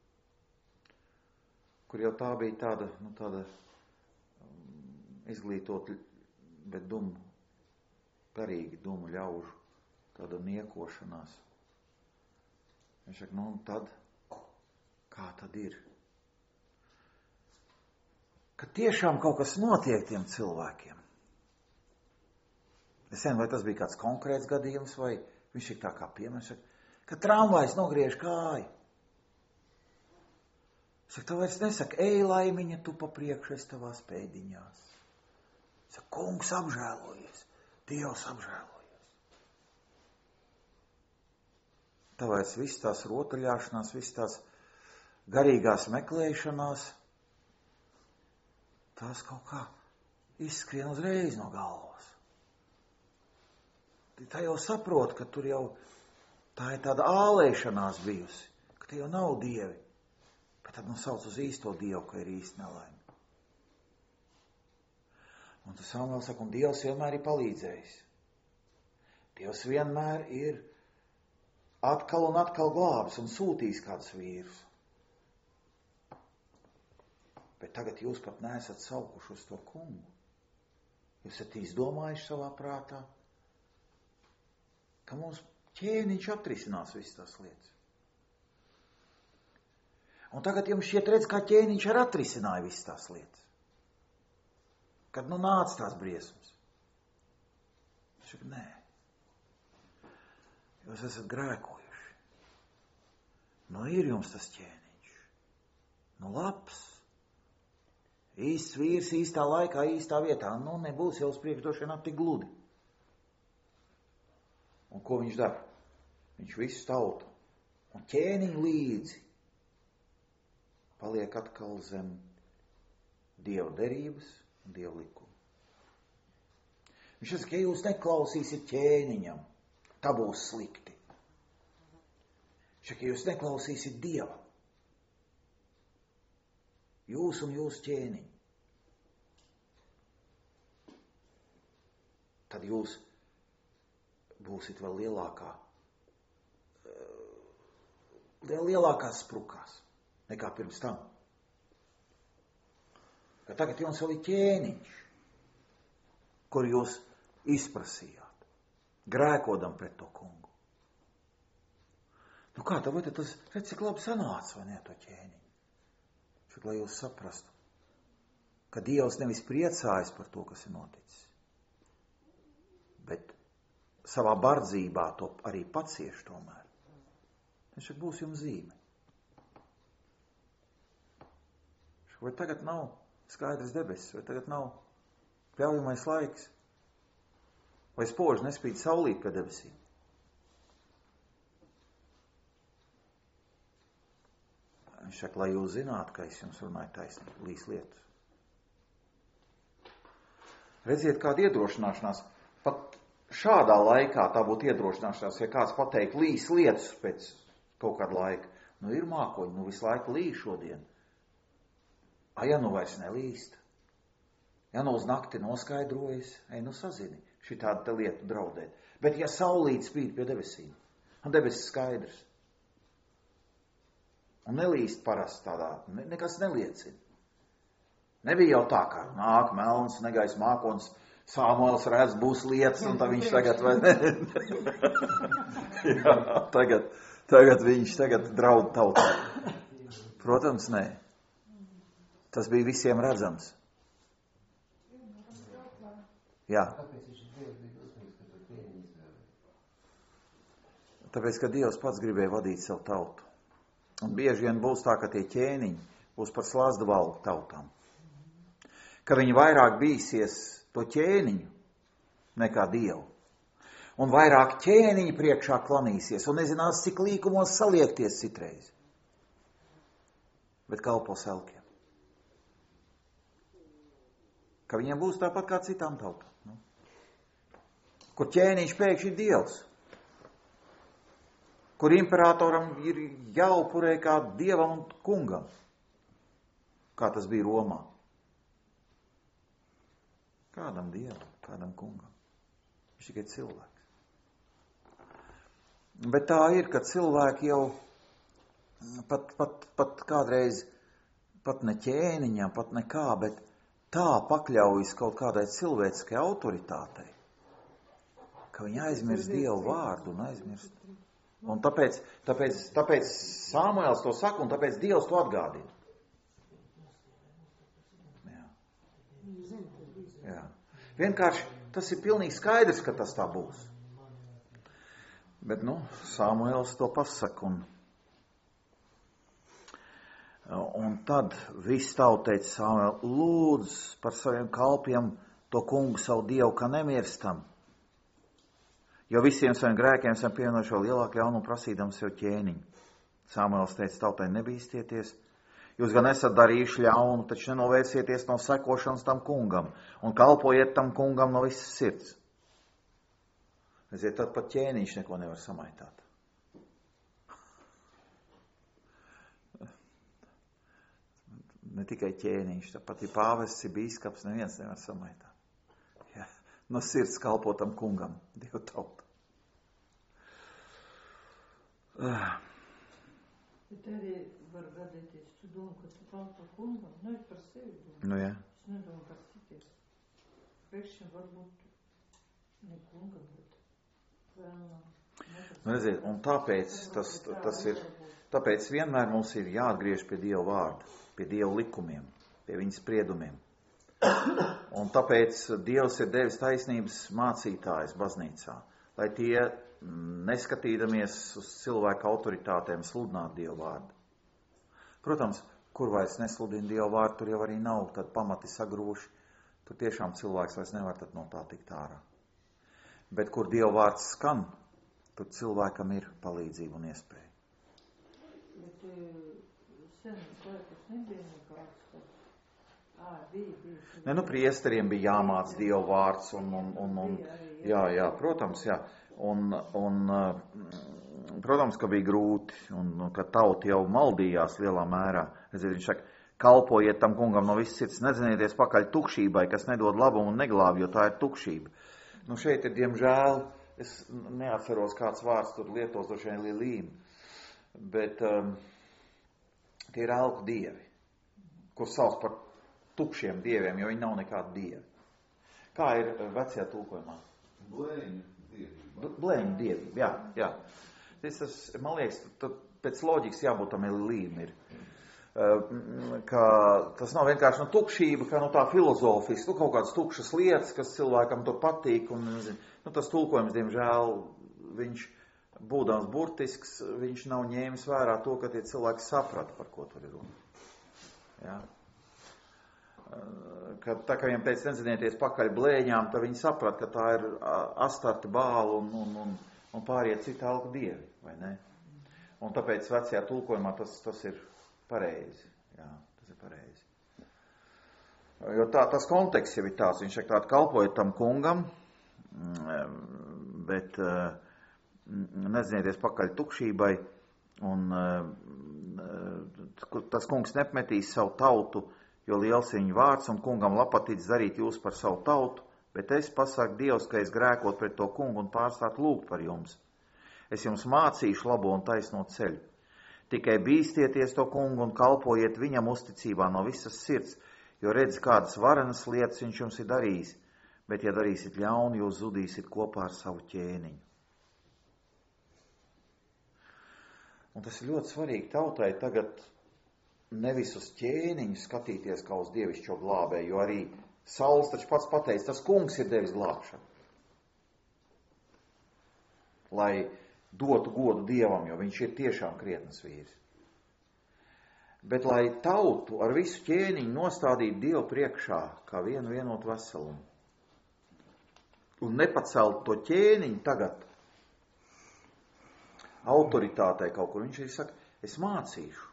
kur jau tā bija tāda, nu, tāda izglītot, bet dumu, garīgi dumu ļaužu, tāda niekošanās. Viņš saka, nu, un tad, kā tad ir? Ka tiešām kaut kas notiek tiem cilvēkiem. Es zinu, vai tas bija kāds konkrēts gadījums, vai viņš ir tā kā piemērs, ka tramvajs nogriež kāju. Saka, tā vairs nesaka, ej, laimiņa, tu pa priekšu, es tavās pēdiņās. Saka, kungs apžēlojies, Dievs apžēlojies. tā vairs viss tās rotaļāšanās, viss tās garīgās meklēšanās, tās kaut kā izskrien uzreiz no galvas. Tā jau saprot, ka tur jau tā ir tāda ālēšanās bijusi, ka tie jau nav dievi, bet tad nu sauc uz īsto dievu, ka ir īsti nelaime. Un tas Samuēls saka, un Dievs vienmēr ir palīdzējis. Dievs vienmēr ir atkal un atkal glābis un sūtījis kādus vīrus. Bet tagad jūs pat neesat saukuši uz to kungu. Jūs esat izdomājuši savā prātā, ka mums ķēniņš atrisinās visas tās lietas. Un tagad jums šķiet redz, kā ķēniņš ar atrisināja visas tās lietas. Kad nu nāca tās briesmas. Viņš saka, nē. Jūs esat grēkojuši. Nu ir jums tas ķēniņš. Nu labs. Īsts vīrs, īstā laikā, īstā vietā. Nu nebūs jau uz priekšdošana tik gludi. Un ko viņš dara? Viņš visu tautu un ķēniņu līdzi paliek atkal zem Dieva derības un Dieva likumu. Viņš saka, ja jūs neklausīsiet ķēniņam, tā būs slikti. Viņš saka, ja jūs neklausīsiet Dievam, jūs un jūs ķēniņi, tad jūs būsit vēl lielākā, vēl lielākās sprukās nekā pirms tam. Ka tagad jums vēl ir ķēniņš, kur jūs izprasījāt, grēkodam pret to kungu. Nu kā, tad vai tas, redz, cik labi sanāca, vai ne, to ķēniņu? Šeit, lai jūs saprastu, ka Dievs nevis priecājas par to, kas ir noticis, bet savā bardzībā to arī pacieš tomēr. Viņš saka, būs jums zīme. Vai tagad nav skaidrs debesis, vai tagad nav pļaujamais laiks, vai spoži nespīd saulīt pie debesīm. Viņš saka, lai jūs zinātu, ka es jums runāju taisnību, līs lietas. Redziet, kāda iedrošināšanās, pat šādā laikā tā būtu iedrošināšanās, ja kāds pateikt līs lietas pēc kaut kāda laika. Nu ir mākoņi, nu visu laiku līs šodien. A, ja nu vairs nelīst, ja nu uz nakti noskaidrojas, ej, nu sazini, šī tāda te lieta draudēt. Bet ja saulīt spīd pie debesīm, un debesis skaidrs, un nelīst parasti tādā, ne, nekas neliecina. Nebija jau tā, kā nāk melns, negais mākons, Samuēls redz, būs lietas, un tā viņš tagad, vai ne? Jā, tagad, tagad viņš tagad draud tautā. Protams, nē. Tas bija visiem redzams. Jā. Tāpēc, ka Dievs pats gribēja vadīt savu tautu. Un bieži vien būs tā, ka tie ķēniņi būs par slazdu valgu tautām. Ka viņi vairāk bīsies to ķēniņu nekā Dievu. Un vairāk ķēniņi priekšā klanīsies un nezinās, cik līkumos saliekties citreiz. Bet kalpo selkiem. Ka viņiem būs tāpat kā citām tautām. Nu? Kur ķēniņš pēkšņi ir Dievs. Kur imperatoram ir jāupurē kā Dievam un kungam. Kā tas bija Romā. Kādam Dievam, kādam kungam. Viņš tikai cilvēks. Bet tā ir, ka cilvēki jau pat, pat, pat kādreiz, pat ne ķēniņam, pat nekā, bet tā pakļaujas kaut kādai cilvēciskai autoritātei, ka viņi aizmirst Dievu vārdu un aizmirst. Un tāpēc, tāpēc, tāpēc Samuēls to saka, un tāpēc Dievs to atgādina. Jā. Jā. Vienkārši tas ir pilnīgi skaidrs, ka tas tā būs. Bet, nu, Samuēls to pasaka, un Un tad viss tauteica Samuēl, lūdz par saviem kalpiem to kungu savu Dievu, ka nemirstam. Jo visiem saviem grēkiem esam pievienojuši vēl lielāku ļaunumu prasīdams sev ķēniņu. Samuēls teica tautai: nebīsties, jūs gan esat darījuši ļaunu, taču nenovērsieties no sekošanas tam kungam un kalpojiet tam kungam no visas sirds. Redziet, tad pat ķēniņš neko nevar samaitāt. Ne tikai ķēniņš, tāpat ir pāvests, ir bīskaps, neviens nevar samaitāt. Ja, no sirds kalpotam kungam, Dievu tautu. Bet arī var gadīties, tu domā, ka tu kalpo kungam, nu ir par sevi domā. Nu, jā. Es nedomāju par cities. Pēkšņi varbūt ne kungam, bet vēl nav. Nu, redziet, un tāpēc tas, tas ir, tāpēc vienmēr mums ir jāatgriež pie Dieva vārda, pie Dieva likumiem, pie viņa spriedumiem. Un tāpēc Dievs ir devis taisnības mācītājs baznīcā, lai tie neskatīdamies uz cilvēku autoritātēm sludināt Dieva vārdu. Protams, kur vairs nesludina Dieva vārdu, tur jau arī nav, tad pamati sagrūši, tur tiešām cilvēks vairs nevar tad no tā tikt ārā. Bet kur Dieva vārds skan, tur cilvēkam ir palīdzība un iespēja. Bet senas laikas nebija nekāds, ka ā, bija, bija. Ne, nu, priesteriem bija jāmāc Dieva vārds un, un, un, un jā, jā, protams, jā. Un, un, protams, ka bija grūti, un, un ka tauti jau maldījās lielā mērā. Redziet, viņš saka, kalpojiet tam kungam no visas sirds, nedzenieties pakaļ tukšībai, kas nedod labumu un neglāb, jo tā ir tukšība. Nu, šeit ir, diemžēl, es neatceros, kāds vārds tur lietos, droši vien lilīm, bet um, tie ir elku dievi, kur sauc par tukšiem dieviem, jo viņi nav nekādi dievi. Kā ir vecajā tulkojumā? Blēņu dievība. Blēņu dievība, jā, jā. Tas, tas, man liekas, tad pēc loģikas jābūt tam lilīm ir. Uh, ka tas nav vienkārši no tukšība, kā no tā filozofijas, nu, kaut kādas tukšas lietas, kas cilvēkam tur patīk, un, nu, tas tulkojums, diemžēl, viņš, būdams burtisks, viņš nav ņēmis vērā to, ka tie cilvēki saprata, par ko tur ir runa. Jā. Uh, ka tā kā viņam teica, nezinieties pakaļ blēņām, tad viņi saprata, ka tā ir astarti bālu un, un, un, un pāriet cita elku dievi, vai ne? Un tāpēc vecajā tulkojumā tas, tas ir pareizi, jā, tas ir pareizi. Jo tā, tas konteksts jau ir tāds, viņš saka tādu kalpojiet tam kungam, bet nezinieties pakaļ tukšībai, un tas kungs neapmetīs savu tautu, jo liels viņa vārds, un kungam lapatīts darīt jūs par savu tautu, bet es pasaku Dievs, ka es grēkot pret to kungu un pārstāt lūgt par jums. Es jums mācīšu labo un taisno ceļu. Tikai bīstieties to kungu un kalpojiet viņam uzticībā no visas sirds, jo redz, kādas varenas lietas viņš jums ir darījis, bet ja darīsit ļaunu, jūs zudīsit kopā ar savu ķēniņu. Un tas ir ļoti svarīgi tautai tagad nevis uz ķēniņu skatīties kā uz dievišķo glābēju, jo arī Sauls taču pats pateica, tas kungs ir devis glābšanu. Lai dotu godu Dievam, jo viņš ir tiešām krietnes vīrs. Bet lai tautu ar visu ķēniņu nostādītu Dievu priekšā kā vienu vienotu veselumu. Un nepacelt to ķēniņu tagad autoritātei kaut kur. Viņš arī saka, es mācīšu,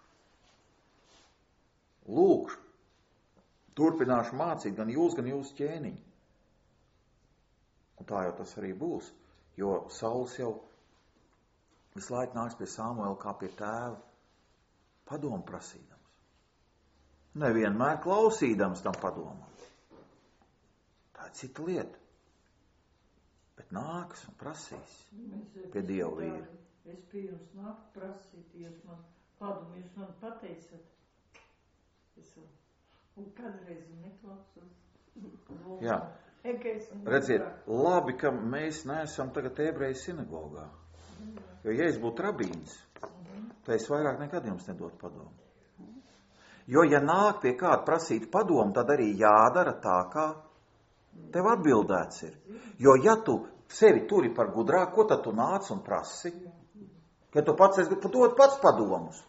lūkšu, turpināšu mācīt gan jūs, gan jūs ķēniņu. Un tā jau tas arī būs, jo Sauls jau visu laiku nāks pie Samuela kā pie tēva, padomu prasīdams. Nevienmēr klausīdams tam padomam. Tā ir cita lieta. Bet nāks un prasīs pie Dieva vīra. Es pie jums nāku prasīt, jūs man padomu, jūs man pateicat. Es un kādreiz neklausos. Jā. Redziet, labi, ka mēs neesam tagad ebreju sinagogā. Jo, ja es būtu rabīns, tad es vairāk nekad jums nedotu padomu. Jo, ja nāk pie kāda prasīt padomu, tad arī jādara tā, kā tev atbildēts ir. Jo, ja tu sevi turi par gudrāk, ko tad tu nāc un prasi? Ja tu pats esi dot pats padomus.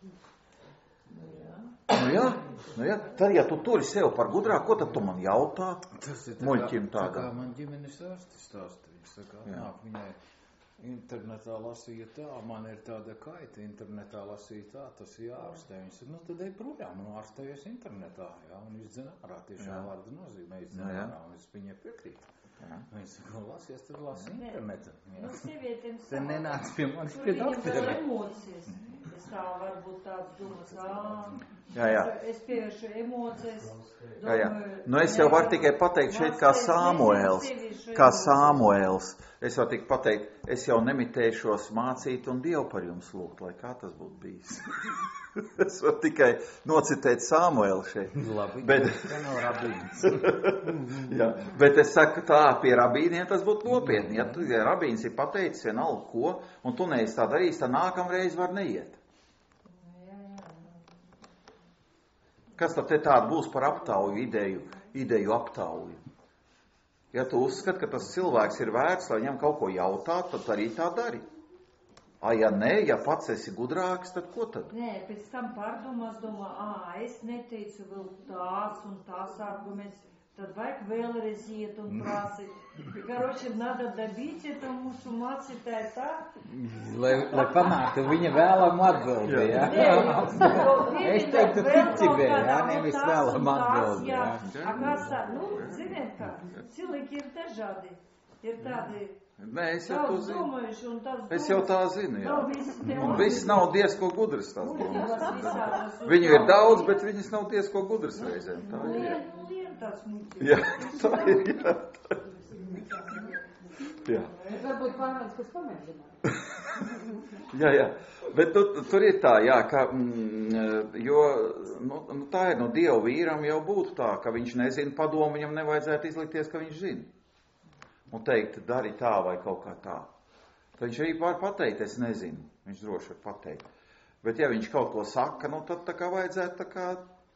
Nu jā, nu jā. Tad, ja tu turi sevi par gudrāk, ko tad tu man jautā? Tas ir tā muļķim kā, tā tādā. kā man ģimenes ārsti stāsta. saka, nāk viņai internetā lasīja tā, man ir tāda kaita, internetā lasīja tā, tas jārastē. Viņš saka, nu tad ej projām, nu ārstējies internetā, jā, un izdzina ārā, tiešām vārda nozīmē, izdzina ārā, un es viņai piekrītu. Viņš saka, lasies, tad lasi internetu. Nu, sievietēm Te nenāc pie manis tur pie viņam vēl doktora. emocijas. Es tā varbūt tāds domas, ā, Jā, jā. es pievēršu emocijas. Jā, jā. Nu, es jau varu tikai pateikt šeit kā Samuēls, kā Samuēls. Es varu tikai pateikt, es jau nemitēšos mācīt un Dievu par jums lūgt, lai kā tas būtu bijis. Es varu tikai nocitēt Samuēlu šeit. Labi, bet, tā nav rabīns. jā, bet es saku tā, pie rabīniem tas būtu nopietni. Ja, tu, ja rabīns ir pateicis vienalga ko, un tu neesi tā darījis, tad nākamreiz var neiet. Kas tad te tāda būs par aptauju, ideju, ideju aptauju? Ja tu uzskati, ka tas cilvēks ir vērts, lai viņam kaut ko jautāt, tad arī tā dari. A, ja nē, ja pats esi gudrāks, tad ko tad? Nē, pēc tam pārdomās domā, ā, es neteicu vēl tās un tās arguments, tad vajag vēlreiz iet un prasīt. Короче, надо добить этому mācītāju tā. Lai, lai panāktu viņa vēlam atbildi, jā? Es teiktu ticībā, jā, nevis vēlam atbildi, jā. A kāds tā, nu, ziniet kā, cilvēki ir dažādi, ir tādi Nē, es jau to daudz zinu. domājuši un tāds Es jau tā zinu, jā. Nav viss te Un viss nav diezko gudrs tās Un domas. tās visādas uz Viņu ir galvas. daudz, bet viņas nav diezko gudrs reizēm. Tā ir. Lien, lien tāds muļķis. Jā, tā ir, jā. Jā. Bet varbūt pārmēģināt, kas pamēģināt. Jā, jā, bet nu, tur ir tā, jā, ka, mm, jo nu, nu, tā ir, nu, Dievu vīram jau būtu tā, ka viņš nezina padomu, viņam nevajadzētu izlikties, ka viņš zina. Un teikt, dari tā vai kaut kā tā. Tad viņš arī var pateikt, es nezinu, viņš droši var pateikt. Bet ja viņš kaut ko saka, nu, tad tā kā vajadzētu tā kā,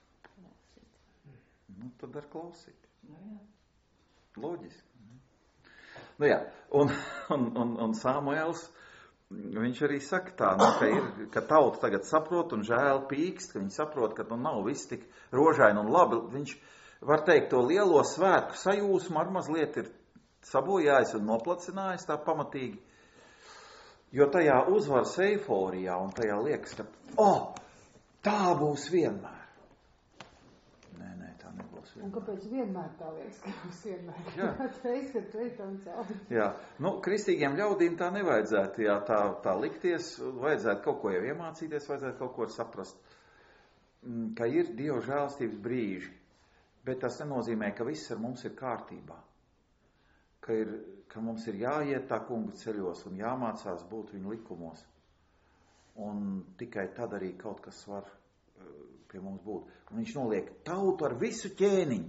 nu, tad ar klausīt. Loģiski. Nu jā, un, un, un, un Samuēls, viņš arī saka tā, nu, ka, ir, ka tauta tagad saprot un žēl pīkst, ka viņi saprot, ka nu nav viss tik rožaini un labi. Viņš var teikt, to lielo svētku sajūsmu ar mazliet ir sabojājis un noplacinājis tā pamatīgi. Jo tajā uzvaras eiforijā un tajā liekas, ka, o, oh, tā būs vienmēr. Nē, nē, tā nebūs vienmēr. Un kāpēc vienmēr tā liekas, ka būs vienmēr? Jā. Reiz, kad tu ej tam cauri. Jā, nu, kristīgiem ļaudīm tā nevajadzētu, jā, tā, tā likties, vajadzētu kaut ko jau iemācīties, vajadzētu kaut ko saprast, ka ir Dieva žēlstības brīži, bet tas nenozīmē, ka viss ar mums ir kārtībā, ka, ir, ka mums ir jāiet tā kungu ceļos un jāmācās būt viņu likumos, un tikai tad arī kaut kas var pie mums būt. Un viņš noliek tautu ar visu ķēniņu.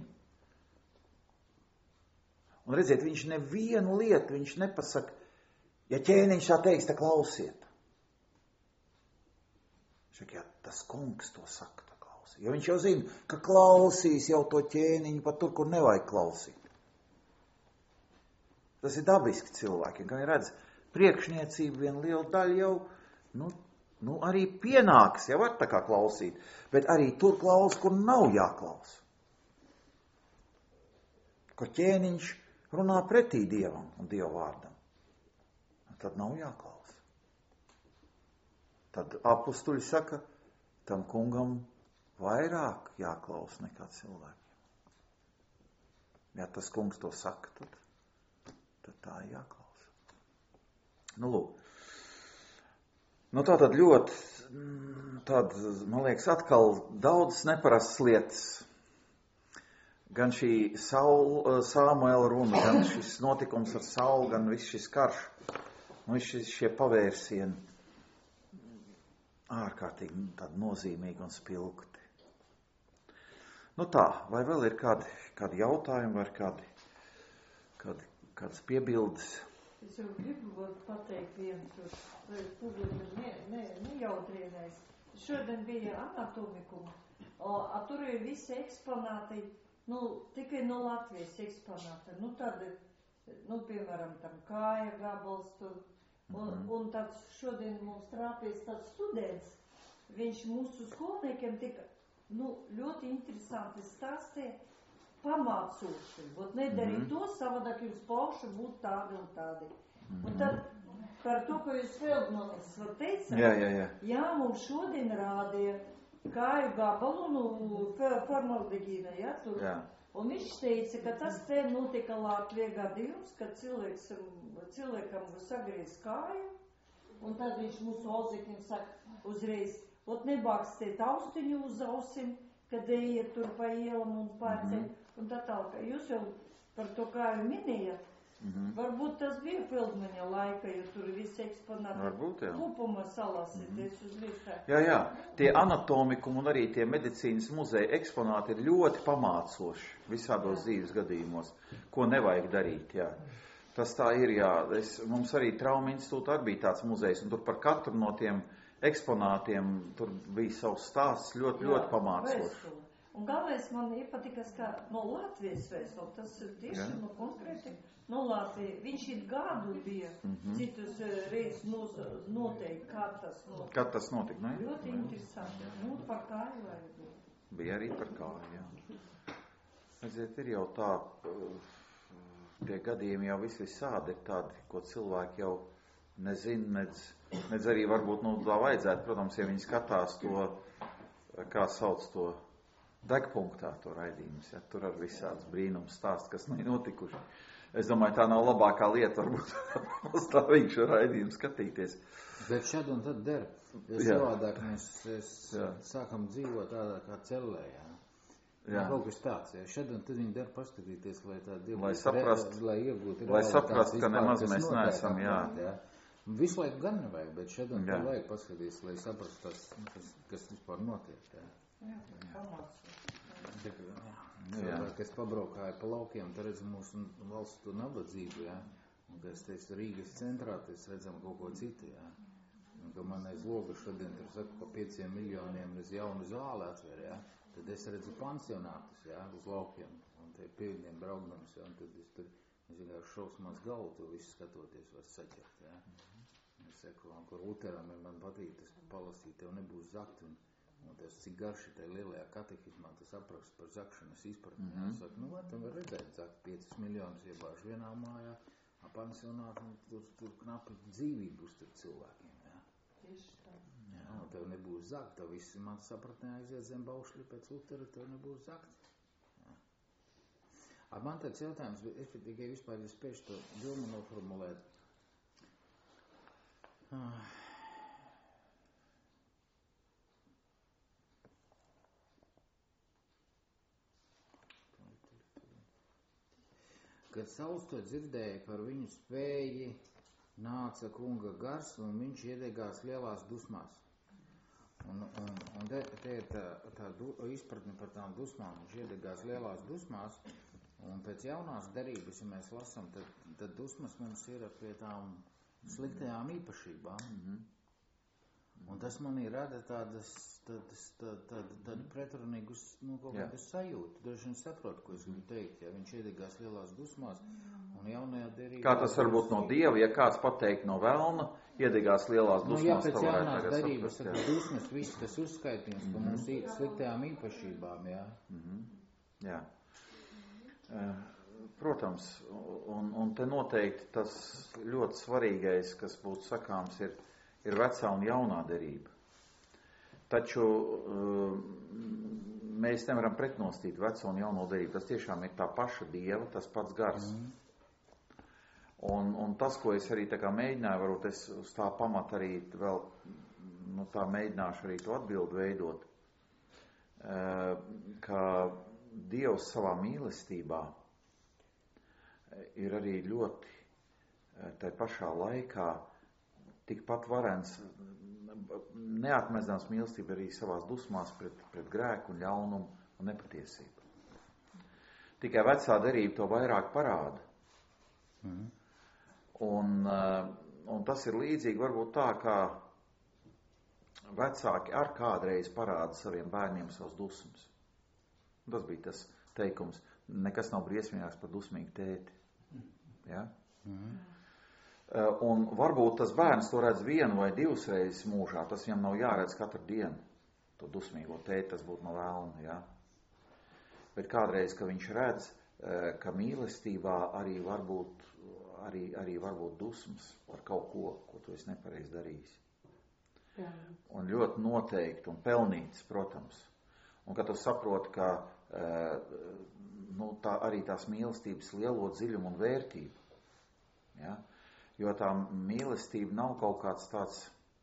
Un redziet, viņš nevienu lietu, viņš nepasaka, ja ķēniņš tā teiks, tā klausiet. Viņš saka, ja tas kungs to saka, tā klausiet. Jo viņš jau zina, ka klausīs jau to ķēniņu pat tur, kur nevajag klausīt. Tas ir dabiski cilvēkiem, kā viņi redz, priekšniecība viena liela daļa jau, nu, nu arī pienāks, jau var tā kā klausīt, bet arī tur klaus, kur nav jāklaus. Ko ķēniņš runā pretī Dievam un Dieva vārdam, tad nav jāklaus. Tad apustuļi saka, tam kungam vairāk jāklaus nekā cilvēkiem. Ja tas kungs to saka, tad, tad tā ir jāklaus. Nu, lūk. Nu, tā tad ļoti, tād, man liekas, atkal daudz neparastas lietas. Gan šī Saul, Samuela runa, gan šis notikums ar Saulu, gan viss šis karš, nu, šis, šie pavērsieni ārkārtīgi tādi nozīmīgi un spilgti. Nu tā, vai vēl ir kādi, kādi jautājumi vai kādi, kādi, kādas piebildes? Es jau gribu pateikt vienu tur, lai publika ne, ne, nejautrienēs. Šodien bija anatomikuma, a tur ir visi eksponāti, nu, tikai no Latvijas eksponāti. Nu, tad, nu, piemēram, tam kāja gabals tur, un, mm-hmm. un tāds šodien mums trāpīs tāds students, viņš mūsu skolniekiem tika, nu, ļoti interesanti stāstīja, pamācoši. Ot nedarīt mm -hmm. to, savādāk jums pauši būt tādi un tādi. Mm -hmm. Un tad par to, ko jūs Feldmanis teicāt, jā, jā, jā. jā, mums šodien rādīja kāju gabalu, nu, formaldegīna, ja, tur. Jā. Un viņš teica, ka tas te notika Latvijā gadījums, kad cilvēks, cilvēkam sagriez kāju, un tad viņš mūsu Olzekņiem saka uzreiz, ot nebākstiet austiņu uz ausim, kad ejiet tur pa ielam un pārceļ, mm -hmm. un tā tālāk. Jūs jau par to kāju minējat, mm -hmm. varbūt tas bija Feldmaņa laika, jo tur visi eksponāti kopumā salasīties mm -hmm. uz vietā. Jā, jā, tie anatomikumi un arī tie medicīnas muzeja eksponāti ir ļoti pamācoši visādos jā. dzīves gadījumos, ko nevajag darīt, jā. Tas tā ir, jā. Es, mums arī Trauma institūta arī bija tāds muzejs, un tur par katru no tiem eksponātiem tur bija savs stāsts ļoti, jā, ļoti pamācoši. Un galvenais man iepatikās, ka no Latvijas vēstuli, tas ir tieši no konkrēti no Latvijas. Viņš ir gadu bija, mm -hmm. citus reizes noteikti, kā tas notika. Kā tas notika, ne? Ļoti interesanti. Nu, par kāju vai bija? Bija arī par kāju, jā. Redziet, ir jau tā, tie gadījumi jau visi visādi ir tādi, ko cilvēki jau nezin, nedz, nedz arī varbūt, nu, tā vajadzētu, protams, ja viņi skatās to, kā sauc to, degpunktā to raidījumus, ja, tur ar visādas brīnums stāst, kas nav notikuši. Es domāju, tā nav labākā lieta, varbūt pastāvīgi šo raidījumu skatīties. Bet šad un tad der, jo savādāk mēs es, sākam dzīvot tādā kā cellē, jā. Jā. Kaut kas tāds, jā. Šad un tad viņi der paskatīties, lai tā dievības, lai saprast, lai iegūtu, lai saprast, ka nemaz mēs neesam, jā. jā. Visu laiku gan nevajag, bet šad un tad vajag paskatīties, lai saprast tas, kas, kas vispār notiek, jā. Jā, pamāc. Cilvēki, kas pabraukāja pa laukiem, tad redzam mūsu valstu nabadzību, jā. Un, kad es teicu, Rīgas centrā, tad es redzam kaut ko citu, jā. Un, ka man aiz loga šodien, tur saka, pa pieciem miljoniem uz jaunu zāli atver, jā. Tad es redzu pansionātus, jā, uz laukiem. Un te pievidiem braukdams, jā. Un tad es tur, es vienkārši šausmās galvu to visu skatoties, var saķert, jā. Es saku, un kur Luteram ir man patīk, tas palasīt, tev nebūs zakt, un Un tas, cik garš ir tajā lielajā katehizmā, tas apraksts par zakšanas izpratni. Mm -hmm. Es saku, nu, vai tam var redzēt, zakt piecus miljonus iebāž vienā mājā, pansionāt, un tur, tur knapi dzīvību uztur cilvēkiem, jā. Tieši tā. Jā, un tev nebūs zakt, tev visi man sapratnē aiziet zem baušļi pēc Lutera, tev nebūs zakt. Jā. Ar man tāds jautājums, bet es tikai vispār, ja spēšu to domu noformulēt. Ah. Kad Sauls to dzirdēja, par viņu spēji nāca kunga gars, un viņš iedegās lielās dusmās. Un, un, un te, te ir tā, tā du, izpratne par tām dusmām. Viņš iedegās lielās dusmās, un pēc jaunās derības, ja mēs lasam, tad, tad dusmas mums ir pie tām sliktajām īpašībām. Mm-hmm. Un tas manī rada tādas, tādas, tādas, tādas, tādas pretrunīgas, nu, kaut kādas sajūtas. Droši vien saprot, ko es gribu teikt, ja viņš iedegās lielās dusmās un jaunajā derībā. Kā tas var būt no Dieva, ja kāds pateikt no velna, iedegās lielās dusmās? Nu, ja pēc jaunās derības, tad dusmas viss, kas uzskaitījums mm-hmm. par mūsu sliktajām īpašībām, jā. Mm-hmm. Jā. Protams, un, un te noteikti tas ļoti svarīgais, kas būtu sakāms, ir ir vecā un jaunā derība. Taču mēs nevaram pretnostīt veco un jauno derību. Tas tiešām ir tā paša Dieva, tas pats gars. Mm. Un, un tas, ko es arī tā kā mēģināju, varbūt es uz tā pamata arī vēl, nu tā mēģināšu arī to atbildu veidot, ka Dievs savā mīlestībā ir arī ļoti tai pašā laikā tikpat varens, neatmesdams mīlestība arī savās dusmās pret, pret grēku un ļaunumu un nepatiesību. Tikai vecā derība to vairāk parāda. Mm. Un, un tas ir līdzīgi varbūt tā, kā vecāki ar kādreiz parāda saviem bērniem savas dusmas. Tas bija tas teikums, nekas nav briesmīgāks par dusmīgu tēti. Ja? Mm. Un varbūt tas bērns to redz vienu vai divas reizes mūžā, tas viņam nav jāredz katru dienu. To dusmīgo tēti, tas būtu no vēlna, ja? Bet kādreiz, ka viņš redz, ka mīlestībā arī var būt, arī, arī var būt dusmas par kaut ko, ko tu esi nepareiz darījis. Jā. Un ļoti noteikti un pelnīts, protams. Un kad tu saproti, ka nu, tā, arī tās mīlestības lielo dziļumu un vērtību. Ja? Jo tā mīlestība nav kaut kāds tāds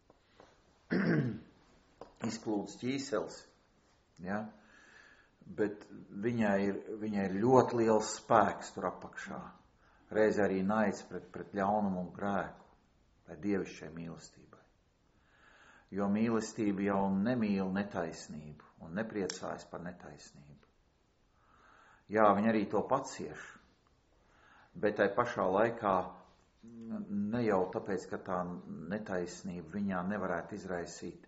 izplūdes ķīselis. Ja? Bet viņai ir, viņai ir ļoti liels spēks tur apakšā. Reiz arī naids pret, pret ļaunumu un grēku, vai dievišķai mīlestībai. Jo mīlestība jau nemīl netaisnību un nepriecājas par netaisnību. Jā, viņa arī to pacieš, bet tai pašā laikā ne jau tāpēc, ka tā netaisnība viņā nevarētu izraisīt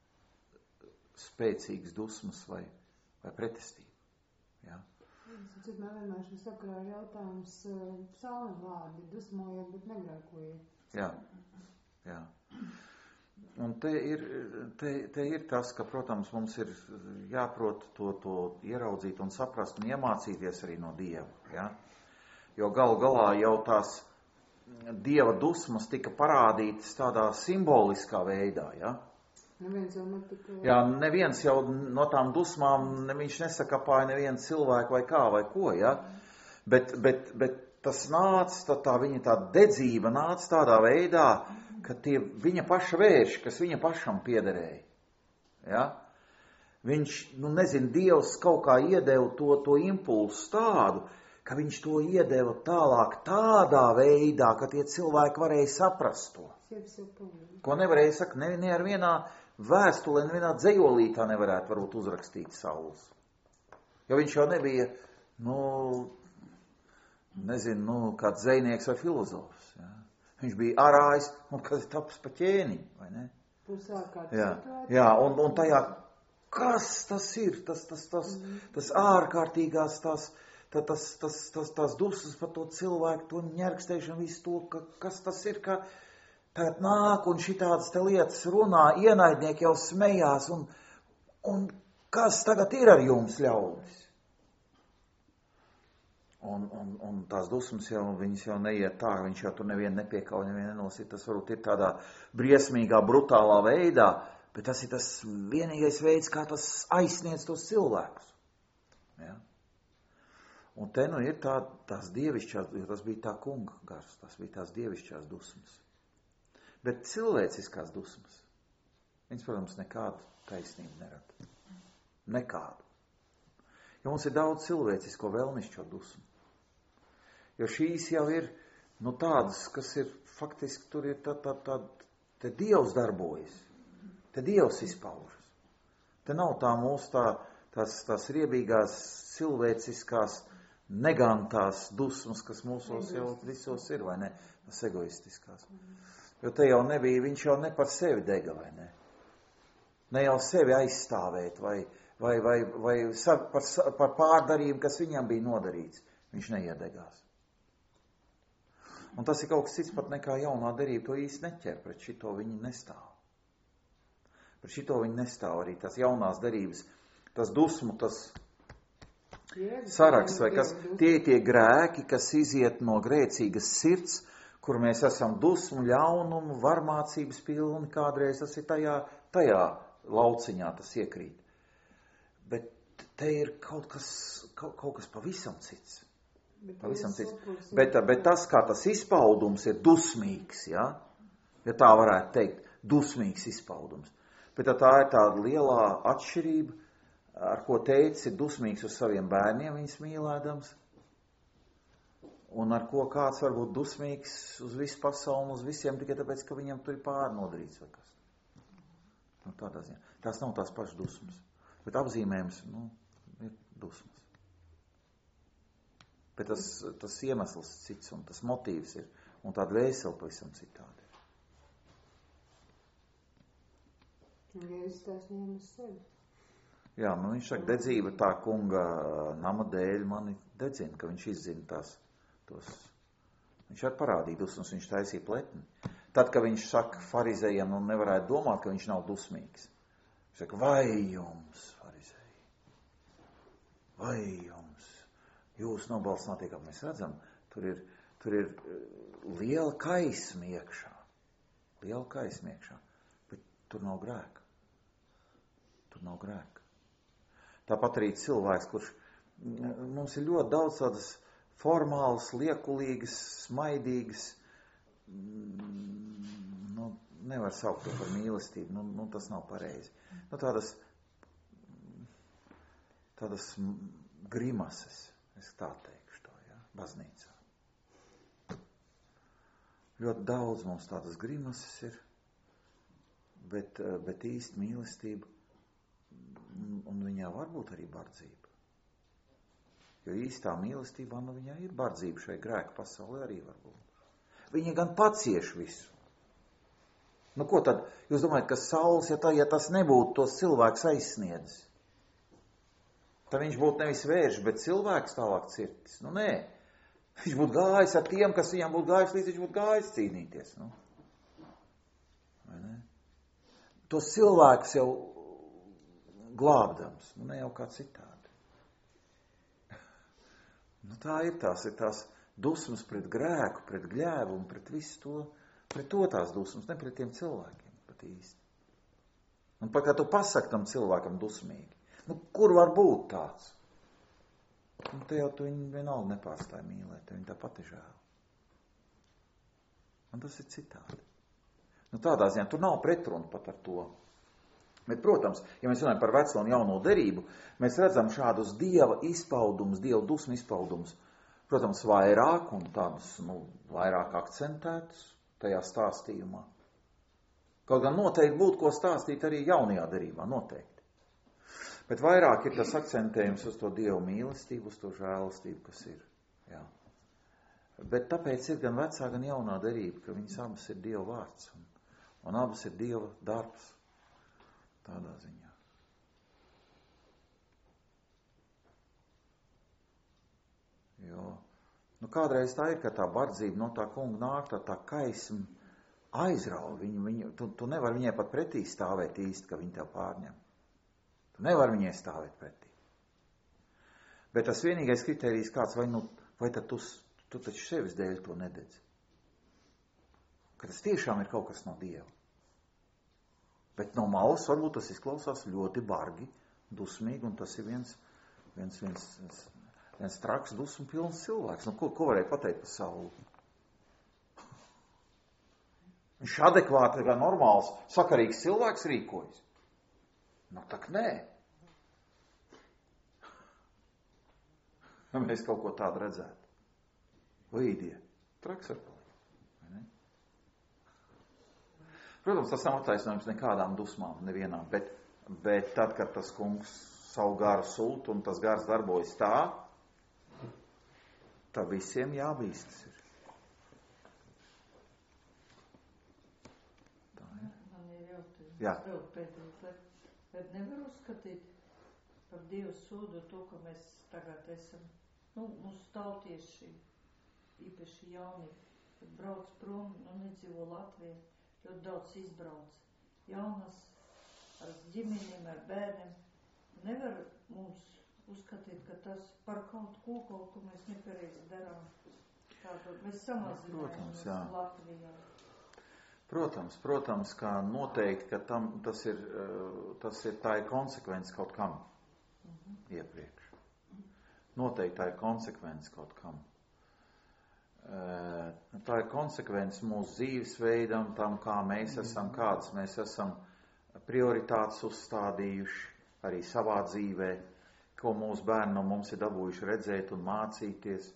spēcīgas dusmas vai vai pretestību. Jā. Cik man vienmēr šim sakarā ir jautājums psalmu vārdi, dusmojiet, bet negrēkojiet. Jā, jā. Un te ir, te, te ir tas, ka, protams, mums ir jāprot to, to ieraudzīt un saprast un iemācīties arī no Dieva. Jā. Jo galu galā jau tās Dieva dusmas tika parādītas tādā simboliskā veidā, jā. Neviens jau netika... Jā, neviens jau no tām dusmām, ne, viņš nesakapāja nevienu cilvēku vai kā vai ko, ja? Bet, bet, bet tas nāca, tā, tā viņa tā dedzība nāca tādā veidā, ka tie viņa paša vērši, kas viņa pašam piederēja. Ja? Viņš, nu nezinu, Dievs kaut kā iedeva to, to impulsu tādu, ka viņš to iedeva tālāk tādā veidā, ka tie cilvēki varēja saprast to. Ko nevarēja sakt, ne, ne ar vienā vēstulē, nevienā dzejolītā nevarētu varbūt uzrakstīt Sauls. Jo viņš jau nebija, nu, nezinu, nu, kāds dzejnieks vai filozofs. Ja? Viņš bija arājs, un kad ir taps pa ķēniņu, vai ne? Jā, jā un, un tajā, kas tas ir, tas, tas, tas, tas ārkārtīgās, tās, tas, tas, tas, tas, tās dusmas par to cilvēku, to ņerkstēšanu, visu to, ka, kas tas ir, ka tagad nāk un šitādas te lietas runā, ienaidnieki jau smējās, un, un kas tagad ir ar jums, ļaudis? Un, un, un tās dusmas jau, viņas jau neiet tā, viņš jau tur nevienu nepiekauj, nevienu nenosit, tas varbūt ir tādā briesmīgā, brutālā veidā, bet tas ir tas vienīgais veids, kā tas aizsniedz tos cilvēkus. Ja? Un te nu ir tā, tās dievišķās, jo tas bija tā kunga gars, tas bija tās dievišķās dusmas. Bet cilvēciskās dusmas, viņas, protams, nekādu taisnību nerada. Nekādu. Jo mums ir daudz cilvēcisko vēlnišķo dusmu. Jo šīs jau ir, nu, tādas, kas ir, faktiski tur ir tā, tā, tā, te Dievs darbojas. Te Dievs izpaužas. Te nav tā mūsu tā, tās, tās riebīgās, cilvēciskās, negantās dusmas, kas mūsos jau visos ir, vai ne? Tas egoistiskās. Jo te jau nebija, viņš jau ne par sevi dega, vai ne? Ne jau sevi aizstāvēt, vai, vai, vai, vai par, par pārdarījumu, kas viņam bija nodarīts. Viņš neiedegās. Un tas ir kaut kas cits pat nekā jaunā derība, to īsti neķer, pret šito viņi nestāv. Pret šito viņi nestāv arī tās jaunās derības, tas dusmu, tas saraksts, vai kas, tie tie grēki, kas iziet no grēcīgas sirds, kur mēs esam dusmu, ļaunumu, varmācības pilni kādreiz, tas ir tajā, tajā lauciņā, tas iekrīt. Bet te ir kaut kas, kaut, kaut kas pavisam cits. Pavisam cits. Bet, bet tas, kā tas izpaudums ir dusmīgs, ja? Ja tā varētu teikt, dusmīgs izpaudums. Bet tā ir tāda lielā atšķirība, ar ko teicis ir dusmīgs uz saviem bērniem, viņas mīlēdams. Un ar ko kāds var būt dusmīgs uz visu pasauli, uz visiem, tikai tāpēc, ka viņam tur ir pārnodarīts vai kas. Nu, tādā ziņā. Tās nav tās pašas dusmas. Bet apzīmējums, nu, ir dusmas. Bet tas, tas iemesls cits un tas motīvs ir. Un tāda vēsela pavisam citādi ir. Ja izstāstījums sevi. Jā, nu viņš saka, dedzība tā kunga nama dēļ mani dedzina, ka viņš izzina tās tos. Viņš var parādīt dusmas, viņš taisīja pletni. Tad, kad viņš saka farizējiem, nu nevarētu domāt, ka viņš nav dusmīgs. Viņš saka, vai jums, farizēji? vai jums, jūs nobalsts notiek, kā mēs redzam, tur ir, tur ir liela kaisma iekšā, liela kaisma iekšā, bet tur nav grēka, tur nav grēka. Tāpat arī cilvēks, kurš, mums ir ļoti daudz tādas formālas, liekulīgas, smaidīgas, nu, nevar saukt to par mīlestību, nu, nu tas nav pareizi. Nu, tādas, tādas grimases, es tā teikšu to, ja, baznīcā. Ļoti daudz mums tādas grimases ir, bet, bet īsti mīlestība, un viņā var būt arī bardzība. Jo īstā mīlestībā, nu viņā ir bardzība šai grēka pasaulē arī var būt. Viņa gan pacieš visu. Nu ko tad, jūs domājat, ka Sauls, ja, tā, ja tas nebūtu tos cilvēks aizsniedzis, tad viņš būtu nevis vērš, bet cilvēks tālāk cirtis. Nu nē, viņš būtu gājis ar tiem, kas viņam būtu gājis, līdz viņš būtu gājis cīnīties. Nu. Vai ne? Tos cilvēkus jau glābdams, nu ne jau kā citādi. Nu tā ir tās, ir tās dusmas pret grēku, pret gļēvumu, pret visu to, pret to tās dusmas, ne pret tiem cilvēkiem, pat īsti. Un pat kā tu pasaki tam cilvēkam dusmīgi, nu kur var būt tāds? Un te jau tu viņu vienalga nepārstāja mīlēt, te viņu tā pati žēl. Un tas ir citādi. Nu tādā ziņā, tur nav pretruna pat ar to. Bet, protams, ja mēs runājam par veco un jauno derību, mēs redzam šādus Dieva izpaudumus, Dieva dusmu izpaudumus, protams, vairāk un tādus, nu, vairāk akcentētus tajā stāstījumā. Kaut gan noteikti būtu ko stāstīt arī jaunajā derībā, noteikti. Bet vairāk ir tas akcentējums uz to Dieva mīlestību, uz to žēlastību, kas ir. Jā. Bet tāpēc ir gan vecā, gan jaunā derība, ka viņas abas ir Dieva vārds un, un abas ir Dieva darbs. Tādā ziņā. Jo, nu kādreiz tā ir, ka tā bardzība no tā kunga nāk, tā, tā kaisma aizrauj viņu, viņu tu, tu nevar viņai pat pretī stāvēt īsti, ka viņa tev pārņem. Tu nevar viņai stāvēt pretī. Bet tas vienīgais kriterijs kāds, vai, nu, vai tad tu, tu taču sevis dēļ to nededzi. Ka tas tiešām ir kaut kas no Dieva. Bet no malas varbūt tas izklausās ļoti bargi, dusmīgi, un tas ir viens, viens, viens, viens, viens traks, dusmu pilns cilvēks. Nu, ko, ko varēja pateikt par Saulu? Viņš adekvāti, kā normāls, sakarīgs cilvēks rīkojas. Nu, tak nē. Ja mēs kaut ko tādu redzētu. Līdie, traks ar palikt. Protams, tas nav attaisnojums nekādām dusmām, nevienām, bet, bet tad, kad tas kungs savu garu sūta un tas gars darbojas tā, tad visiem jābīstas ir. Tā ir. Man ir jautājums. Jā. Vēl pēdējais, bet, bet nevar uzskatīt par Dievu sodu to, ka mēs tagad esam, nu, mūsu tautieši, īpaši jauni, kad brauc prom un nedzīvo Latvijā. Ļoti daudz izbrauc jaunas ar ģimenēm, ar bērniem. Nevar mums uzskatīt, ka tas par kaut ko, kaut ko mēs nepareizi darām. Tātad mēs samazinājamies Latvijā. Protams, protams, kā noteikti, ka tam, tas ir, tas ir, tā ir konsekvence kaut kam uh-huh. iepriekš. Noteikti tā ir konsekvence kaut kam. Tā ir konsekvence mūsu dzīvesveidam, tam, kā mēs esam, kādas mēs esam prioritātes uzstādījuši arī savā dzīvē, ko mūsu bērni no mums ir dabūjuši redzēt un mācīties.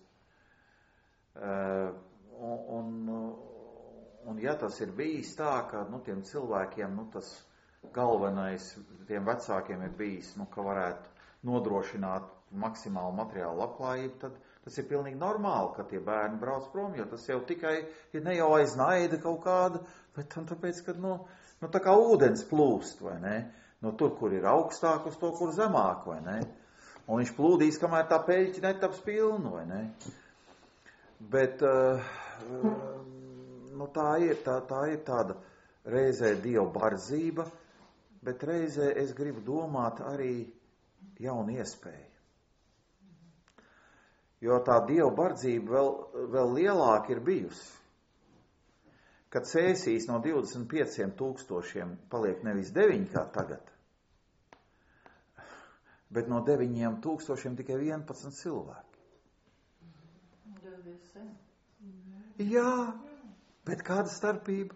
Un, un, un ja tas ir bijis tā, ka nu, tiem cilvēkiem nu, tas galvenais, tiem vecākiem ir bijis, nu, ka varētu nodrošināt maksimālu materiālu labklājību, tad tas ir pilnīgi normāli, ka tie bērni brauc prom, jo tas jau tikai ir ne jau aiz naida kaut kāda, bet tam tāpēc, ka, nu, nu tā kā ūdens plūst, vai ne? No tur, kur ir augstāk, uz to, kur zemāk, vai ne? Un viņš plūdīs, kamēr tā peļķi netaps pilna, vai ne? Bet, uh, nu tā ir, tā, tā ir tāda reizē Dieva barzība, bet reizē es gribu domāt arī jaunu iespēju. Jo tā Dieva bardzība vēl, vēl lielāka ir bijusi. Kad Cēsīs no divdesmit pieciem tūkstošiem paliek nevis deviņi kā tagad, bet no deviņiem tūkstošiem tikai vienpadsmit cilvēki. Jā, bet kāda starpība?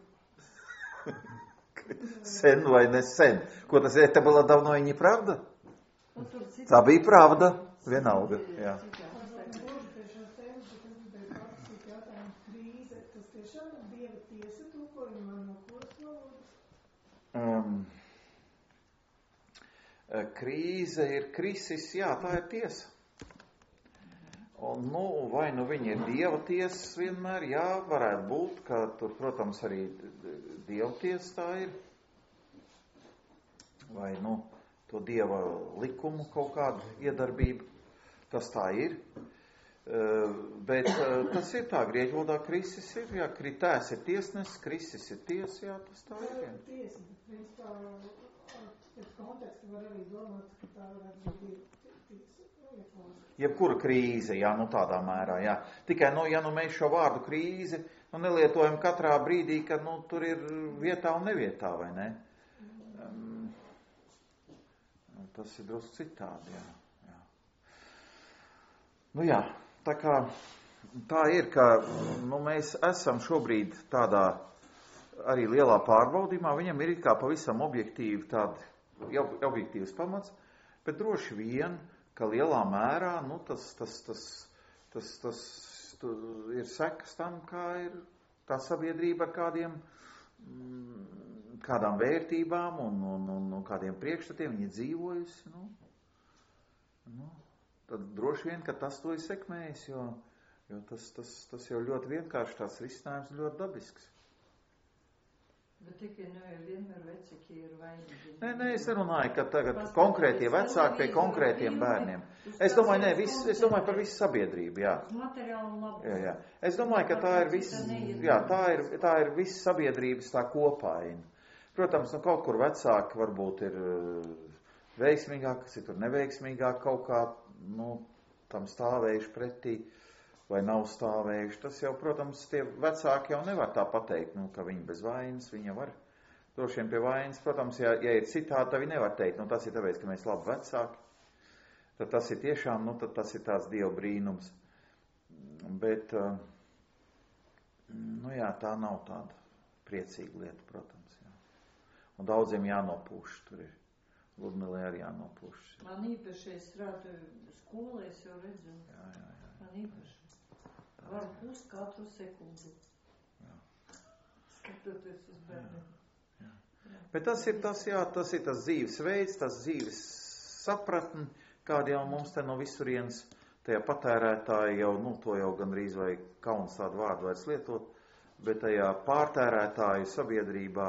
Sen vai nesen? Ko tas ir? Tā была давно и неправда? Tā bija pravda, vienalga. Jā. Um, krīze ir krisis, jā, tā ir tiesa. Un, nu, vai nu viņa ir Dieva tiesas vienmēr, jā, varētu būt, ka tur, protams, arī Dieva tiesa tā ir. Vai, nu, to Dieva likumu kaut kādu iedarbību, tas tā ir. Uh, bet uh, tas ir tā, grieķu valodā krisis ir, jā, tēs ir tiesnesis, krisis ir tiesa, jā, tas tā ir. Jā. Tiesa, bet principā pēc konteksta var arī domāt, ka tā varētu būt tiesa. Jebkura krīze, jā, nu tādā mērā, jā. Tikai, nu, ja nu mēs šo vārdu krīzi, nu, nelietojam katrā brīdī, kad, nu, tur ir vietā un nevietā, vai ne? Um, tas ir drusku citādi, jā. jā. Nu, jā, tā kā, tā ir, ka, nu, mēs esam šobrīd tādā arī lielā pārbaudījumā, viņam ir kā pavisam objektīvi tādi, objektīvs pamats, bet droši vien, ka lielā mērā, nu, tas, tas, tas, tas, tas, tas ir sekas tam, kā ir tā sabiedrība ar kādiem, kādām vērtībām un, un, un, un kādiem priekšstatiem viņa dzīvojusi, nu, nu, tad droši vien, ka tas to ir sekmējis, jo, jo tas, tas, tas jau ļoti vienkārši tās risinājums ļoti dabisks. Bet tikai nevar vienmēr vecāki ir vainīgi. Nē, nē, es nerunāju, ka tagad konkrētie vecāki pie konkrētiem bērniem. Es domāju, nē, viss, es domāju par visu sabiedrību, jā. Materiālu labu. Jā, jā. Es domāju, ka tā ir viss, jā, tā ir, tā ir viss sabiedrības tā kopaina. Protams, nu kaut kur vecāki varbūt ir veiksmīgāk, citur neveiksmīgāk kaut kā, nu, tam stāvējuši pretī. Vai nav stāvējuši, tas jau, protams, tie vecāki jau nevar tā pateikt, nu, ka viņi bez vainas, viņi var, droši vien pie vainas, protams, ja, ja ir citādi, tad viņi nevar teikt, nu, tas ir tāpēc, ka mēs labi vecāki, tad tas ir tiešām, nu, tad tas ir tāds Dieva brīnums, bet, nu, jā, tā nav tāda priecīga lieta, protams, jā, un daudziem jānopūš, tur ir, Ludmilai arī jānopūš. Man īpaši es strādāju skolē, es jau redzu, jā, jā, jā. man īpaši. Varu pūst katru sekundi. Skatoties uz bērniem. Jā, jā. Bet tas ir tas, jā, tas ir tas dzīves veids, tas dzīves sapratni, kādi jau mums te no visurienes, tajā patērētāji jau, nu, to jau gandrīz vai kauns tādu vārdu vairs lietot, bet tajā pārtērētāju sabiedrībā,